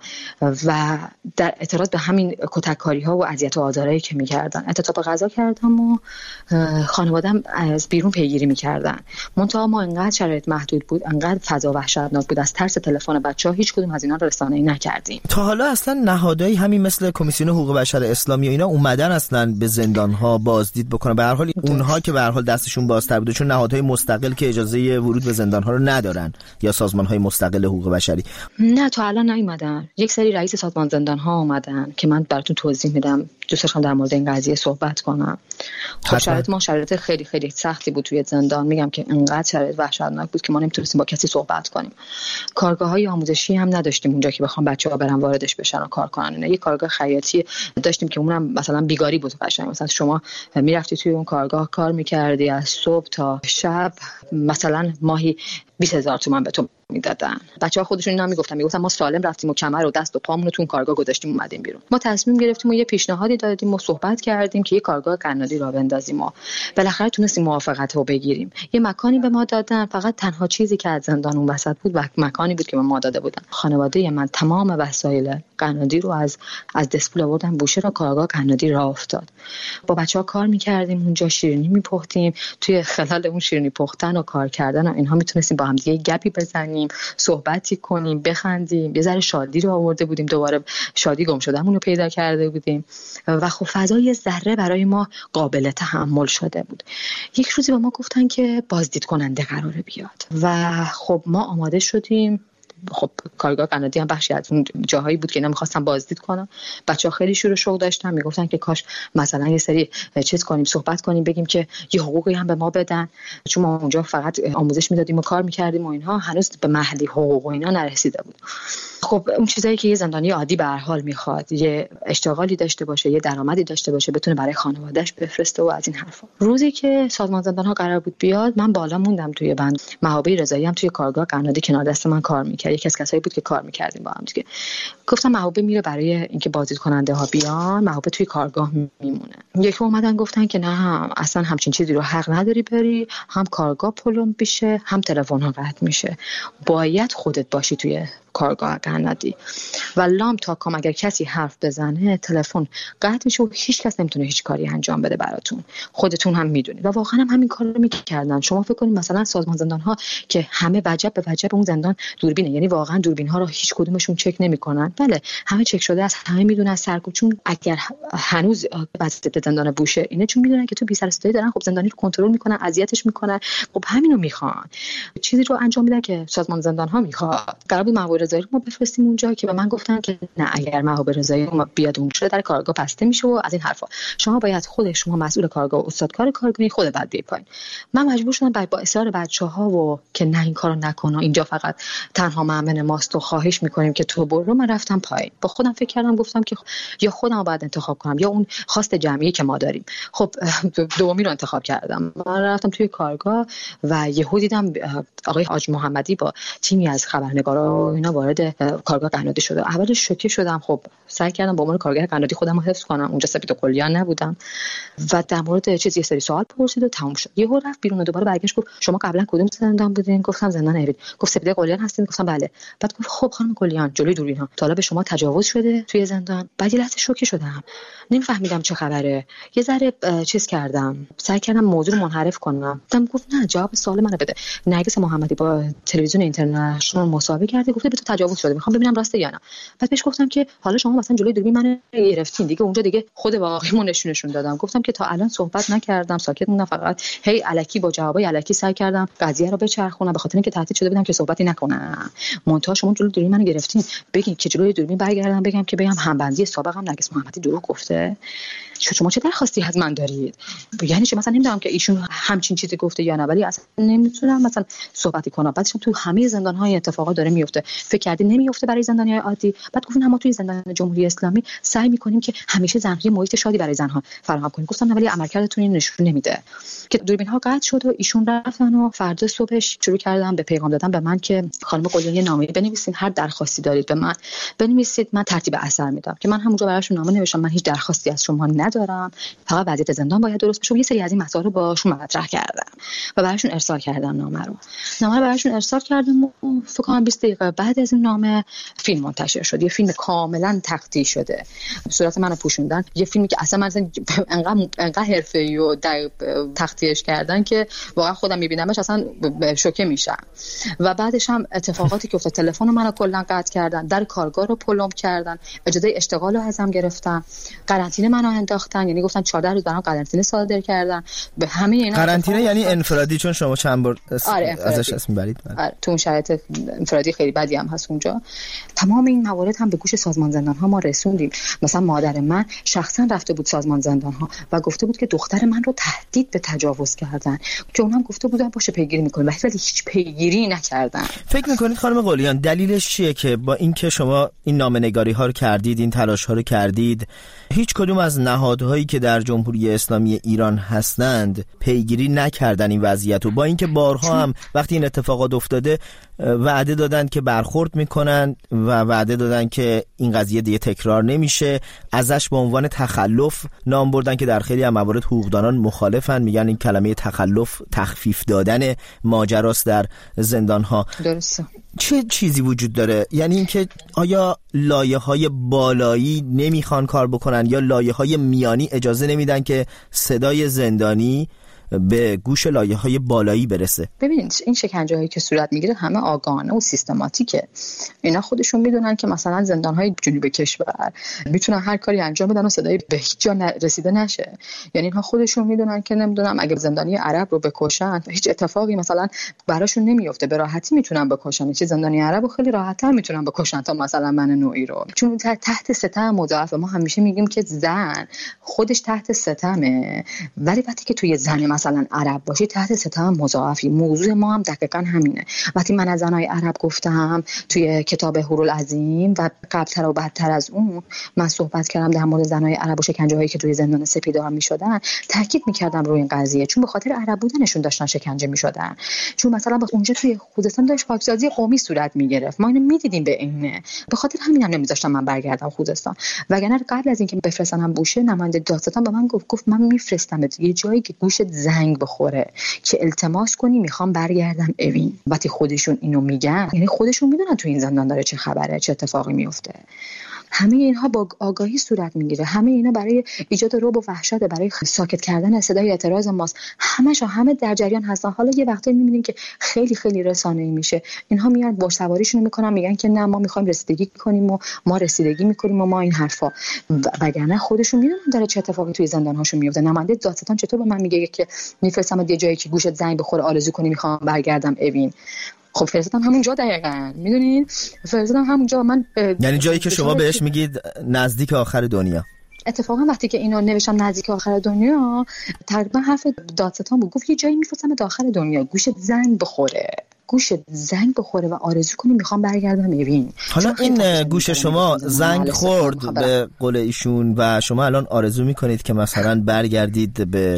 و در اعتراض به همین کتککاری‌ها و اذیت و آزارایی که می‌کردن اعتصاب غذا کردم و خانواده‌ام از بیرون پیگیری می‌کردن. منتها ما انقدر شرایط محدود بود، انقدر فضا وحشتناک بود، از ترس تلفن بچه‌ها هیچ کدوم از اینا رو رسانه‌ای نکردیم. تا حالا اصلا نهادهای همین مثل کمیسیون حقوق بشر اسلامی و اینا اومدن اصلا به زندان‌ها بازدید بکنن؟ به هر حال اونها که به هر حال دستشون بازتر بوده، چون نهادهای مستقل که اجازه ورود به زندان‌ها رو ندارن یا سازمان‌های مستقل حقوق بشری. نه تا الان نیومدن. یک سری رئیس سازمان زندان‌ها اومدن که من براتون توضیح میدم، دوست داشتم در مورد این قضیه صحبت کنم. خب شرایط ما شرایط خیلی خیلی سختی بود توی زندان، میگم که انقدر شرایط وحشتناک بود که ما نمیتونستیم با کسی صحبت کنیم. کارگاه‌های آموزشی هم نداشتیم اونجا که بخوام بچه‌ها برن واردش بشن و کار کنن. نه، یه کارگاه خیاطی داشتیم که اونم مثلا بیگاری بود قشنگ. مثلا شما میرفتی توی اون کارگاه کار میکردی از صبح تا شب، مثلا ماهی بیست هزار تومان به تو میدادن. بچه‌ها خودشون اینا میگفتن میگفتن ما سالم رفتیم و کمر و دست و پامون رو تو کارگاه گذاشتیم اومدیم بیرون. ما تصمیم گرفتیم و یه پیشنهادی دادیم و صحبت کردیم که یه کارگاه قنادی راه بندازیم و بالاخره تونستیم موافقت رو بگیریم. یه مکانی به ما دادن، فقط تنها چیزی که از زندان اون وسط بود و مکانی بود که به ما داده بودن. خانواده من تمام وسایل قنادی رو از از دسپول آوردن بوشه رو کارگاه قنادی راه افتاد. با بچه‌ها کار می‌کردیم اونجا، شیرینی می‌پختیم. توی خلال اون شیرینی پختن و کار کردن و اینها میتونستیم با هم دیگه گپی بزنیم، صحبتی کنیم، بخندیم. یه ذره شادی رو آورده بودیم، دوباره شادی گم شدهمون رو پیدا کرده بودیم و خب فضای ذره برای ما قابل تحمل شده بود. یک روزی با ما گفتن که بازدید کننده قراره بیاد و خب ما آماده شدیم. خب کارگاه قنادی هم بخشی از اون جاهایی بود که اینا می‌خواستن بازدید کنن. بچه‌ها خیلی شور و شوق داشتن، میگفتن که کاش مثلا یه سری چیز کنیم، صحبت کنیم، بگیم که یه حقوقی هم به ما بدن، چون ما اونجا فقط آموزش میدادیم و کار می‌کردیم و اینها، هنوز به محلی حقوق و اینا نرسیده بود. خب اون چیزایی که یه زندانی عادی به هر حال میخواد، یه اشتغالی داشته باشه، یه درآمدی داشته باشه، بتونه برای خانواده‌اش بفرسته و از این حرفا. روزی که سازمان زندان‌ها قرار بود بیاد، من بالا موندم توی بند. مهابه رضایی هم توی کارگاه قنادی کنار دست من کار می‌کرد، یکی از کسایی بود که کار می‌کردیم با هم دیگه. گفتم مهابه میره برای اینکه بازدید کننده ها بیان، مهابه توی کارگاه میمونه. یکی اومدن گفتن که نه اصلا همچین چیزی رو حق نداری بری، هم کارگاه پلم بشه، هم تلفن ها قطع میشه، باید خودت باشی توی کارگاه قنادی و لام تا کام اگر کسی حرف بزنه تلفن قطع میشه و هیچ کس نمیتونه هیچ کاری انجام بده براتون، خودتون هم میدونید. و واقعا هم همین کارو میکردن. شما فکر کنید مثلا سازمان زندان ها که همه وجب به وجب اون زندان دوربینه، یعنی واقعا دوربین ها رو هیچ کدومشون چک نمیکنن. بله همه چک شده است، همه میدونن سرکوب، چون اگر هنوز وضعیت زندان بوشه اینه، چون میدونن که تو بی سر صدایی دارن خب زندانی رو کنترل میکنن، اذیتش میکنن. خب همینو میخوان، چیزی رو انجام میدن که سازمان زندان ها میخواد. قرار بود مهابه رضایی ما بفرستیم اونجا که به من گفتن که نه، اگر مهابه رضایی ما بیاد اونجا در کارگاه بسته میشه و از این حرفا، شما باید خود شما مسئول کارگاه و استادکار کارگاهی خود بعد بیای پایین. من مجبور شدم با اصرار بچه‌ها و که نه این کارو نکنه، اینجا فقط تنها مأمن ماست و خواهش میکنیم که تو برو. من رفتم پایین، با خودم فکر کردم، گفتم که یا خودم رو باید انتخاب کنم یا اون خواست جمعی که ما داریم. خب دومی رو انتخاب کردم. من رفتم توی کارگاه و یهو دیدم آقای حاج محمدی با تیمی از خبرنگارا و اینا وارد کارگاه قنادی شده. اولش شوکه شدم، خب سعی کردم با عنوان کارگاه قنادی خودم رو حفظ کنم، اونجا سپید و قلیان نبودم و در مورد چیزی یه سری سوال پرسید و تموم شد. یهو رفت بیرون و دوباره برگشت گفت شما قبلا کدوم زندان بودین؟ گفتم زندان اوید. گفت سپید قلیان هستین؟ گفتم بله. بعد گفت خب خانم قلیان جلوی دوربین ها تا حالا به شما تجاوز شده توی زندان؟ بعد یه لحظه شوکه شدم، نمیفهمیدم چه خبره. یه ذره چیز کردم، سعی کردم موضوع رو منحرف کنم. گفتم گفت نه جواب سوال منو بده. نرگس محمدی با تلویزیون اینترنشنال مصاحبه کرده، گفته به تو تجاوز شده، میخوام ببینم راسته یا نه. بعد بهش گفتم که حالا شما مثلا جلوی دوربین منو گرفتین دیگه، اونجا دیگه خود واقعیمو نشونشون دادم. گفتم که تا الان صحبت نکردم، ساکت موندم، فقط هی الکی با جوابای الکی سعی کردم قضیه رو بچرخونم، به خاطر اینکه تهدید شده بودم که صحبتی نکنم. منتها شما جلوی دوربین منو گرفتین، بگین که جلوی دوربین برگردم بگم که بگم همبندی سابقم نرگس محمدی دروغ گفته. شما چه درخواستی از من دارید؟ یعنی چه مثلا نمیدونم که ایشون همچین چیزی گفته یا نه، ولی اصلا نمیتونم مثلا صحبتی کنم. بعدش تو همه زندان‌های اتفاقات داره میفته. فکر کردی نمیفته برای زندانیای عادی؟ بعد گفتن ما توی زندان جمهوری اسلامی سعی میکنیم که همیشه زنهای محیط شادی برای زنها فراهم کنیم. گفتم نه، ولی عملکردتون اینو نشون نمیده. که دوربین ها قطع شد و ایشون رفتن و فردا صبحش شروع کردم به پیغام دادن به من که خانم قلیان نامه بنویسین، هر درخواستی دارید به من بنویسید، من ترتیب اثر میدم. که من همونجا براشون نامه نوشتم، من هیچ درخواستی از شما ندارم، فقط وضعیت زندان باید درست بشه. یه سری از این مسائل رو باشون مطرح کردم و براشون ارسال کردم. نامه رو نامه رو براشون ارسال کردم و فکر کنم بیست دقیقه بعد از این نامه فیلم منتشر شد. یه فیلم کاملا تقطیع شده، صورت منو پوشوندن، یه فیلمی که اصلا من انقدر انقدر حرفه‌ای و تقطیعش کردن که واقعا خودم میبینمش اصلا شوکه میشم. و بعدش هم اتفاقاتی که افتاد، تلفن منو کلا قطع کردن، در کارگاه رو پلم کردن، اجازه اشتغال رو ازم گرفتن، قرنطینه منو انداختن، یعنی گفتن چهارده روز برام قرنطینه صادر کردن. به همه اینا قرنطینه یعنی انفرادی، چون شما چند بار آره ازش اسم میبرید. آره تو اون شرایط انفرادی خیلی بدی هم هست اونجا. تمام این موارد هم به گوش سازمان زندان ها ما رسوندیم. مثلا مادر من شخصا رفته بود سازمان زندان ها و گفته بود که دختر من رو تهدید به تجاوز کردن، که اونم گفته بودن باشه پیگیری میکنیم، ولی هیچ پیگیری نکردن. فکر میکنید خانم قلیان دلیلش چیه که با اینکه شما این نامه‌نگاری ها رو کردید، این تلاش ها رو کردید، هیچ کدوم از نهادهایی که در جمهوری اسلامی ایران هستند پیگیری نکردن این وضعیت رو، با اینکه بارها هم وقتی این اتفاقات افتاده وعده دادن که برخورد میکنن و وعده دادن که این قضیه دیگه تکرار نمیشه، ازش به عنوان تخلف نام بردن که در خیلی از موارد حقوقدانان مخالفن، میگن این کلمه تخلف تخفیف دادن ماجراست در زندان‌ها. درسته. چه چیزی وجود داره؟ یعنی اینکه آیا لایه‌های بالایی نمیخوان کار بکنن یا لایه‌های میانی اجازه نمیدن که صدای زندانی به گوش لایه‌های بالایی برسه. ببینید این شکنجه هایی که صورت میگیره همه آگاهانه و سیستماتیکه. اینا خودشون میدونن که مثلا زندان های جنوب کشور میتونن هر کاری انجام بدن و صدای به هیچ جا رسیده نشه. یعنی اینها خودشون میدونن که نمیدونم اگه زندانی عرب رو بکشن هیچ اتفاقی مثلا براشون نمیفته، به راحتی میتونن بکشن. چه زندانی عرب رو خیلی راحت‌تر میتونن بکشن تا مثلا من نوعی رو، چون تحت ستم مضاعف. ما همیشه میگیم که زن خودش تحت ستمه، ولی وقتی که توی زن مثلا عرب باشی تحت ستم مضاعفی. موضوع ما هم دقیقاً همینه. وقتی من از زنای عرب گفتم توی کتاب هورالعظیم و قبل‌تر و بعدتر از اون من صحبت کردم در مورد زنای عرب و شکنجه‌هایی که توی زندان سپیدار می‌شدن، تاکید می‌کردم روی این قضیه، چون به خاطر عرب بودنشون داشتن شکنجه می‌شدن. چون مثلا اونجا توی خوزستان داشت پاکسازی قومی صورت می‌گرفت، ما اینو می‌دیدیم به عینه. به خاطر همینم هم نمی‌ذاشتم من برگردم خوزستان. وگرنه قبل از اینکه بفرستنم بوشه، نماینده دادستان به من گفت گفت من می‌فرستمت یه جایی که گوشت زنگ بخوره که التماس کنی میخوام برگردم اوین. وقتی خودشون اینو میگن یعنی خودشون میدونن تو این زندان داره چه خبره، چه اتفاقی میفته. همه اینها با آگاهی صورت میگیره. همه اینا برای ایجاد رعب و وحشت، برای ساکت کردن صدای اعتراض ماست. همش همه در جریان هستن. حالا یه وقتی میبینین که خیلی خیلی رسانه‌ای میشه، اینها میان باش سواریشون میکنن، میگن که نه ما میخوایم رسیدگی کنیم و ما رسیدگی میکنیم و ما این حرفا، وگرنه خودشون میدونن داره چه اتفاقی توی زندان هاشون میفته. نماینده دادستان چطور به من میگه که میفرستم یه جایی که گوشت زنگ بخوره آرزو کنی میخوام برگردم اوین؟ خب فرستادم همونجا، دقیقاً میدونین فرستادم همونجا. من یعنی جایی که شما بهش میگید نزدیک آخر دنیا. اتفاقا وقتی که اینو نوشتم نزدیک آخر دنیا، تقریبا حرف دادستان بود، گفت یه جایی میفرستم تا آخر دنیا گوشت زنگ بخوره، گوشت زنگ بخوره و آرزو کنی میخوام برگردم اوین. حالا این گوش شما زنگ خورد به قول ایشون و شما الان آرزو میکنید که مثلا برگردید به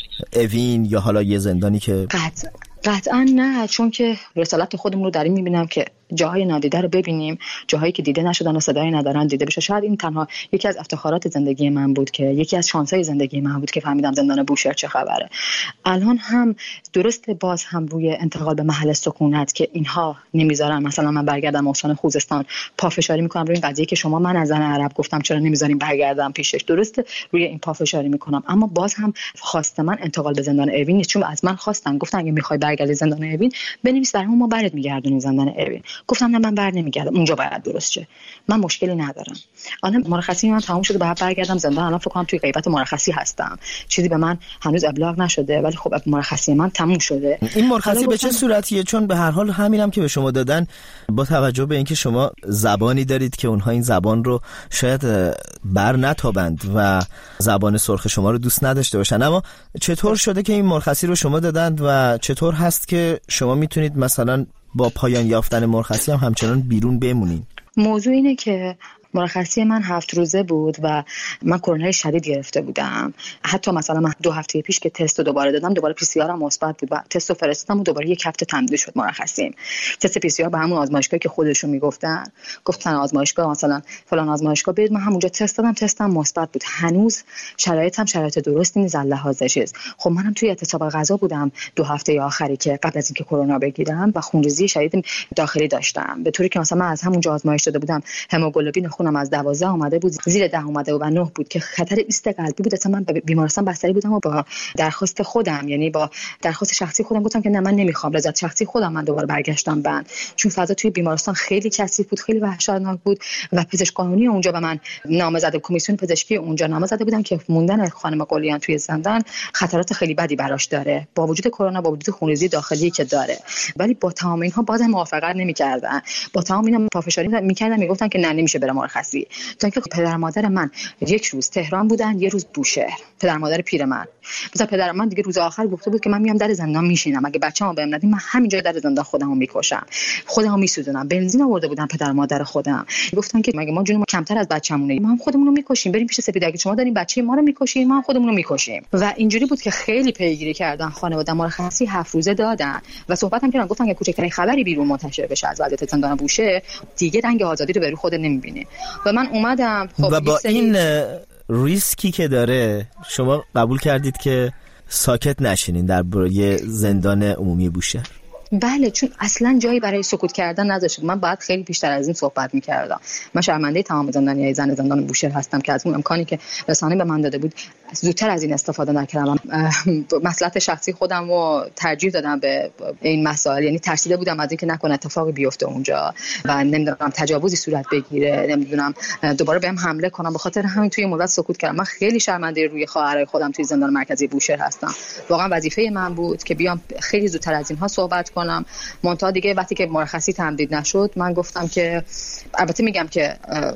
اوین یا حالا یه زندانی که قطع قطعا نه، چون که رسالت خودمون رو در این میبینم که جاهای نادیده رو ببینیم، جاهایی که دیده نشدن و صدای ندارن دیده بشه. شاید این تنها یکی از افتخارات زندگی من بود که یکی از شانس‌های زندگی من بود که فهمیدم زندان بوشهر چه خبره. الان هم درست باز هم روی انتقال به محل سکونت که اینها نمیذارن مثلا من برگردم استان خوزستان، پافشاری میکنم روی این قضیه که شما من از زن عرب گفتم چرا نمیذارین برگردم پیشش. درست روی این پافشاری میکنم، اما باز هم خواست من انتقال به زندان اوین نیست، چون از من خواستن گفتن اگه میخوای برگردی زندان اوین بنویس برام ما برات میگردونیم زندان اوین. گفتم نه من بر نمیگردم، اونجا باید درست شه، من مشکلی ندارم. الان مرخصی من تموم شده، باید برگردم زندان. الان فکر کنم توی غیبت مرخصی هستم، چیزی به من هنوز ابلاغ نشده، ولی خب مرخصی من تموم شده. این مرخصی به چه صورتیه؟ چون به هر حال همینم که به شما دادن، با توجه به اینکه شما زبانی دارید که اونها این زبان رو شاید بر نتابند و زبان سرخ شما رو دوست نداشته باشن، اما چطور شده که این مرخصی رو شما دادند و چطور هست که شما میتونید مثلا با پایان یافتن مرخصی هم همچنان بیرون بمونین؟ موضوع اینه که مرخصی من هفت روزه بود و من کرونا شدید گرفته بودم. حتی مثلا من دو هفته پیش که تست رو دوباره دادم، دوباره پی سی آر هم مثبت بود و تست رو فرستادم و دوباره یک هفته تمدید شد مرخصیم. تست پی سی آر به همون آزمایشگاهی که خودشون میگفتن، گفتن آزمایشگاه مثلا فلان آزمایشگاه برید، من همونجا تست دادم، تستم مثبت بود. هنوز شرایطم شرایط درستی نیست از لحاظ چیز. خب منم توی اعتصاب غذا بودم دو هفته آخری که قبل از اینکه کرونا بگیرم و خونریزی شدید داخلی داشتم، به طوری که مثلا من از همونجا آزمایش داده بودم هموگلوبین خونم از دوازده اومده بود زیر ده اومده و نه بود که خطر ایست قلبی بود. اصلا من به بیمارستان بستری بودم و با درخواست خودم، یعنی با درخواست شخصی خودم گفتم که نه من نمیخوام، رضایت شخصی خودم من دوباره برگشتم بند، چون فضا توی بیمارستان خیلی کثیف بود، خیلی وحشتناک بود و پزشک قانونی اونجا به من نامه زده، کمیسیون پزشکی اونجا نامه زده بودن که موندن خانم قلیان توی زندان خطرات خیلی بدی براش داره با وجود کرونا، با وجود خونریزی داخلی که داره. ولی با تمام اینها بازم موافقت نمی‌کردن، با تمام اینا پافشاری می‌کردن، میگفتن که نه نمیشه بره مرخصی. تا اینکه پدر مادر من یک روز تهران بودن، یه روز بوشهر، پدر مادر پیر من. مثلا پدر من دیگه روز آخر گفته بود که من میام در زندان میشینم، اگه بچه‌مو بهم ندین من همینجا در زندان خودمو میکشم، خودمو میسوزونم. بنزین آورده بودن پدر مادر خودم، گفتن که مگه ما جون ما کمتر از بچه‌مونه، ما هم خودمون رو میکشیم، بریم پیش سپیده، اگه شما دارین بچه ما رو میکشین ما هم خودمون رو میکشیم. و اینجوری بود که خیلی پیگیری کردن، خانواده مرخصی هفت روزه دادن و صحبت هم کردن، گفتن که کوچکترین خبری بیرون منتشر بشه از وضعیت زندان بوشهر دیگه رنگ آزادی رو به رو خود نمیبینه. و من اومدم خب و با این ریسکی که داره شما قبول کردید که ساکت نشینین در برای زندان عمومی بوشهر. بله، چون اصلا جایی برای سکوت کردن نداشت. من باید خیلی بیشتر از این صحبت میکردم. من شرمنده تمام زندانیای زن زندان بوشهر هستم که از اون امکانی که رسانه به من داده بود زودتر از این استفاده نکردم. مصلحت شخصی خودم رو ترجیح دادم به این مسائل، یعنی ترسیده بودم از اینکه نکنه اتفاقی بیفته اونجا و نمیدونم تجاوزی صورت بگیره، نمیدونم دوباره بهم حمله کنم. به خاطر همین توی مدت سکوت کردم. من خیلی شرمنده روی خواهرای خودم توی زندان مرکزی بوشهر هستم. واقعا وظیفه من بود که بیام خیلی زودتر از اینها صحبت کنم. منتها دیگه وقتی که مرخصی تمدید نشد من گفتم که البته میگم که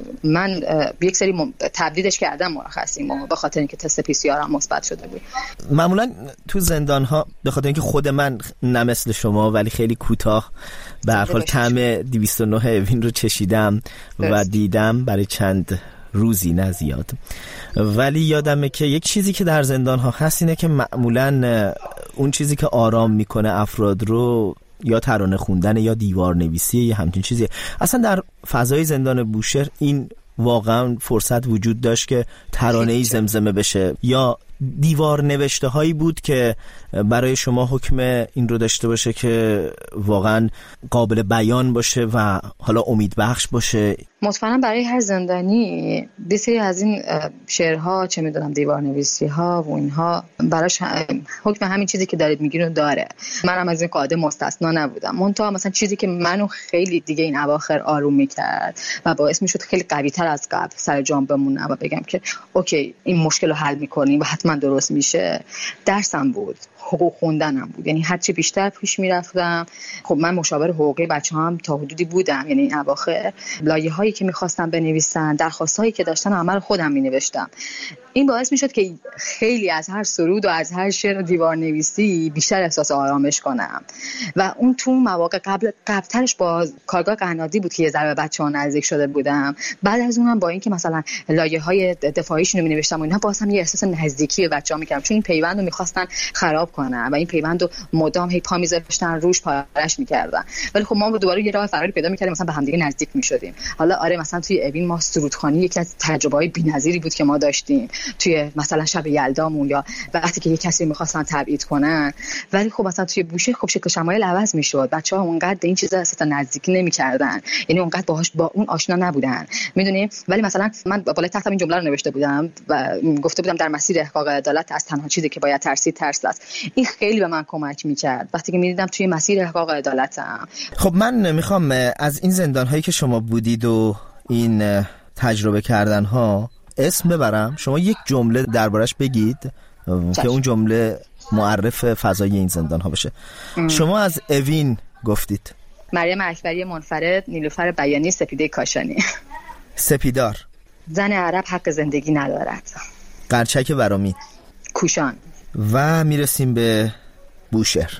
من یک سری تبدیلش کردم مرخصیمو به خاطر اینکه تست پی سی آر هم مثبت شده بود. معمولا تو زندان ها به خاطر اینکه خود من نه مثل شما ولی خیلی کوتاه به هر حال طعم دویست و نه اوین رو چشیدم و دیدم برای چند روزی، نه زیاد، ولی یادمه که یک چیزی که در زندان ها هست اینه که معمولا اون چیزی که آرام میکنه افراد رو یا ترانه خوندن یا دیوار نویسی یا همچین چیزی. اصلا در فضای زندان بوشهر این واقعا فرصت وجود داشت که ترانه‌ای زمزمه بشه یا دیوار نوشته هایی بود که برای شما حکم این رو داشته باشه که واقعا قابل بیان باشه و حالا امید بخش باشه؟ مطمئنا برای هر زندانی بسیاری از این شعرها، چه میدونم دیوار نویسی ها و اینها براش حکم همین چیزی که دارید میگین رو داره. منم از این قاعده مستثنا نبودم. منتها مثلا چیزی که منو خیلی دیگه این اواخر آروم میکرد و باعث میشد خیلی قوی تر از قبل سر جام بمونم و بگم که اوکی این مشکل رو حل میکنیم و حتما درست میشه، درسم بود، حقوق خوندنم بود. یعنی هر چی بیشتر پیش میرفتم، خب من مشاور حقوقی بچه‌هام تا حدودی بودم، یعنی این اواخر لایه‌هایی که می‌خواستم بنویسن، درخواستایی که داشتن همه رو خودم می‌نوشتم. این باعث می‌شد که خیلی از هر سرود و از هر شعر و دیوار نویسی بیشتر احساس آرامش کنم. و اون تو مواقع قبل قبل‌ترش با کارگاه قنادی بود که یه ذره به بچه‌ها نزدیک شده بودم. بعد از اونم با اینکه مثلا لایه‌های دفاعیشون رو می‌نوشتم و اینا، بازم یه احساس نزدیکی به بچه‌ها می‌کردم، چون این پیوند رو می‌خواستن خراب کنن و این پیوند رو مدام هی پا می‌ذاشتن روش، پارش می‌کردن. ولی خب ما دوباره یه راه فراری پیدا می‌کردیم، مثلا به هم دیگه نزدیک می‌شدیم. حالا آره مثلا توی اوین ما سرودخوانی یکی از تجربه‌های بی‌نظیری بود که ما داشتیم توی مثلا شب یلدامون یا وقتی که یه کسی می‌خواستن تبعید کنن. ولی خب مثلا توی بوشهر خب شکل شمایل عوض می‌شد. بچه‌ها اونقدر به این چیزا اصلا نزدیکی نمی‌کردن، یعنی اونقدر باهاش با اون آشنا نبودن، می‌دونی. ولی مثلا من بالای تختم این جمله رو نوشته بودم و گفته بودم در مسیر احقاق عدالت از تنها چیزی که باید ترسید ترس است. این خیلی به من کمک می‌کرد وقتی که می‌دیدم توی مسیر احقاق عدالتم. خب من می‌خوام از این زندان‌هایی که شما بودید و این تجربه کردن‌ها اسم ببرم، شما یک جمله دربارش بگید چشم. که اون جمله معرف فضای این زندان‌ها بشه. ام. شما از اوین گفتید. مریم اکبری منفرد، نیلوفر بیانی، سپیده کاشانی. سپیدار. زن عرب حق زندگی ندارد. قرچک ورامی. کوشان. و میرسیم به بوشهر.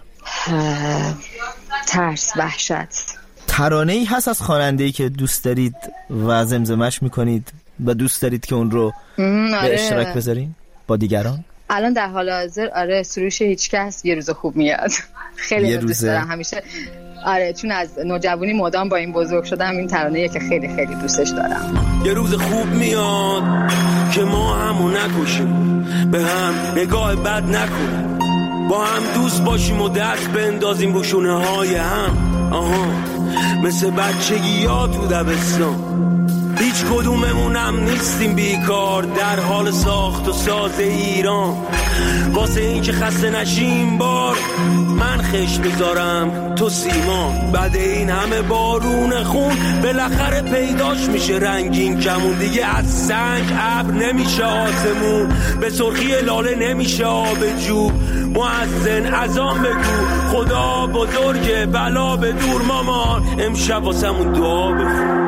ترس، وحشت. ترانه‌ای هست از خواننده‌ای که دوست دارید و زمزمش میکنید و دوست دارید که اون رو آره. به اشتراک بذارین با دیگران؟ الان در حال حاضر آره سروش هیچکس یه روز خوب میاد. خیلی دوست دارم همیشه. آره چون از نوجوانی مدام با این بزرگ شدم. این ترانه‌ایه که خیلی خیلی دوستش دارم. یه روز خوب میاد که ما همو نکشیم، به هم نگاه بد نکنیم، با هم دوست باشیم و دست بندازیم رو شونه های هم. آها مثل بچگی ها تو دبستان، هیچ کدوممونم نیستیم بیکار در حال ساخت و ساز ایران. واسه این که خسته نشیم بار من خش میذارم تو سیمان. بعد این همه بارون خون بالاخره پیداش میشه رنگین کمون. دیگه از سنگ ابر نمیشه آسمون، به سرخی لاله نمیشه آب جو. مؤذن اذان بگو خدا بزرگه بلا به دور مامان، امشب واسمون دعا بخون.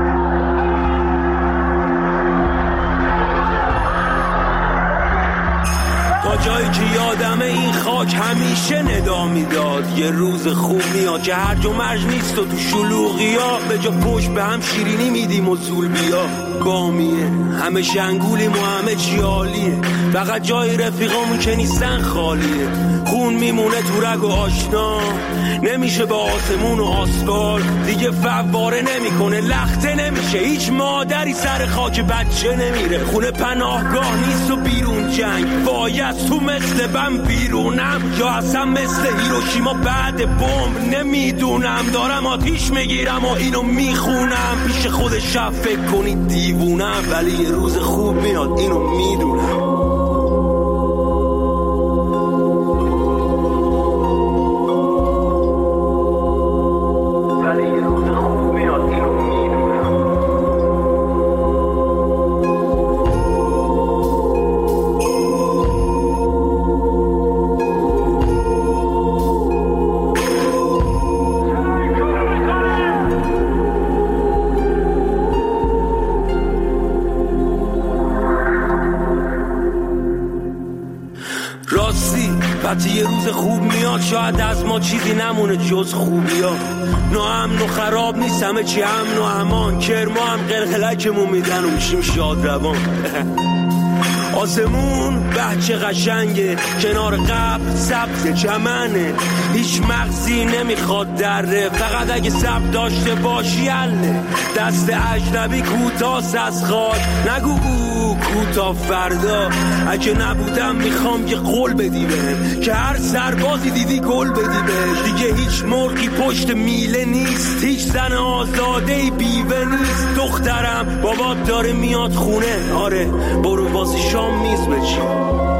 تا جایی که یادمه این خاک همیشه ندا میداد یه روز خوب میاد که هرج و مرج نیست و تو شلوغی ها به جا پشت به هم شیرینی میدیم و زول بیا بامیه. همه شنگولیم و همه چی عالیه، فقط جای رفیقامون که نیستن خالیه. خون میمونه تو رگ و آشنا، نمیشه به آسمون و آسفال دیگه فواره نمیکنه، لخته نمیشه. هیچ مادری سر خاک بچه نمیره، خونه پناهگاه نیست و بیرون جنگ. باید از تو مثل بم بیرونم یا اصلا مثل هیروشیما بعد بمب نمیدونم. دارم آتیش میگیرم و اینو میخونم. پیش خود شب فکر کنید دیوونم، ولی یه روز خوب میاد اینو میدونم. وقتی یه روز خوب میاد شاید از ما چیزی نمونه جز خوبی ها. ناامن و خراب نیست همه چی امن و امان. کرما هم قلقلکمون میدن و میشیم شاد روان. آسمون بچه قشنگه، کنار قبل سبز چمنه. هیچ مغزی نمیخواد دره، فقط اگه سب داشته باشی حله. دست اجنبی کوتاست از خاک، نگو او کوتا فردا. اگه نبودم میخوام یه قول بدی بهم که هر سربازی دیدی گل بدی بهش. دیگه هیچ مرغی پشت میله نیست، هیچ زن آزادهی بیوه نیست. دخترم بابات داره میاد خونه، آره برو واسه شام میز بچین.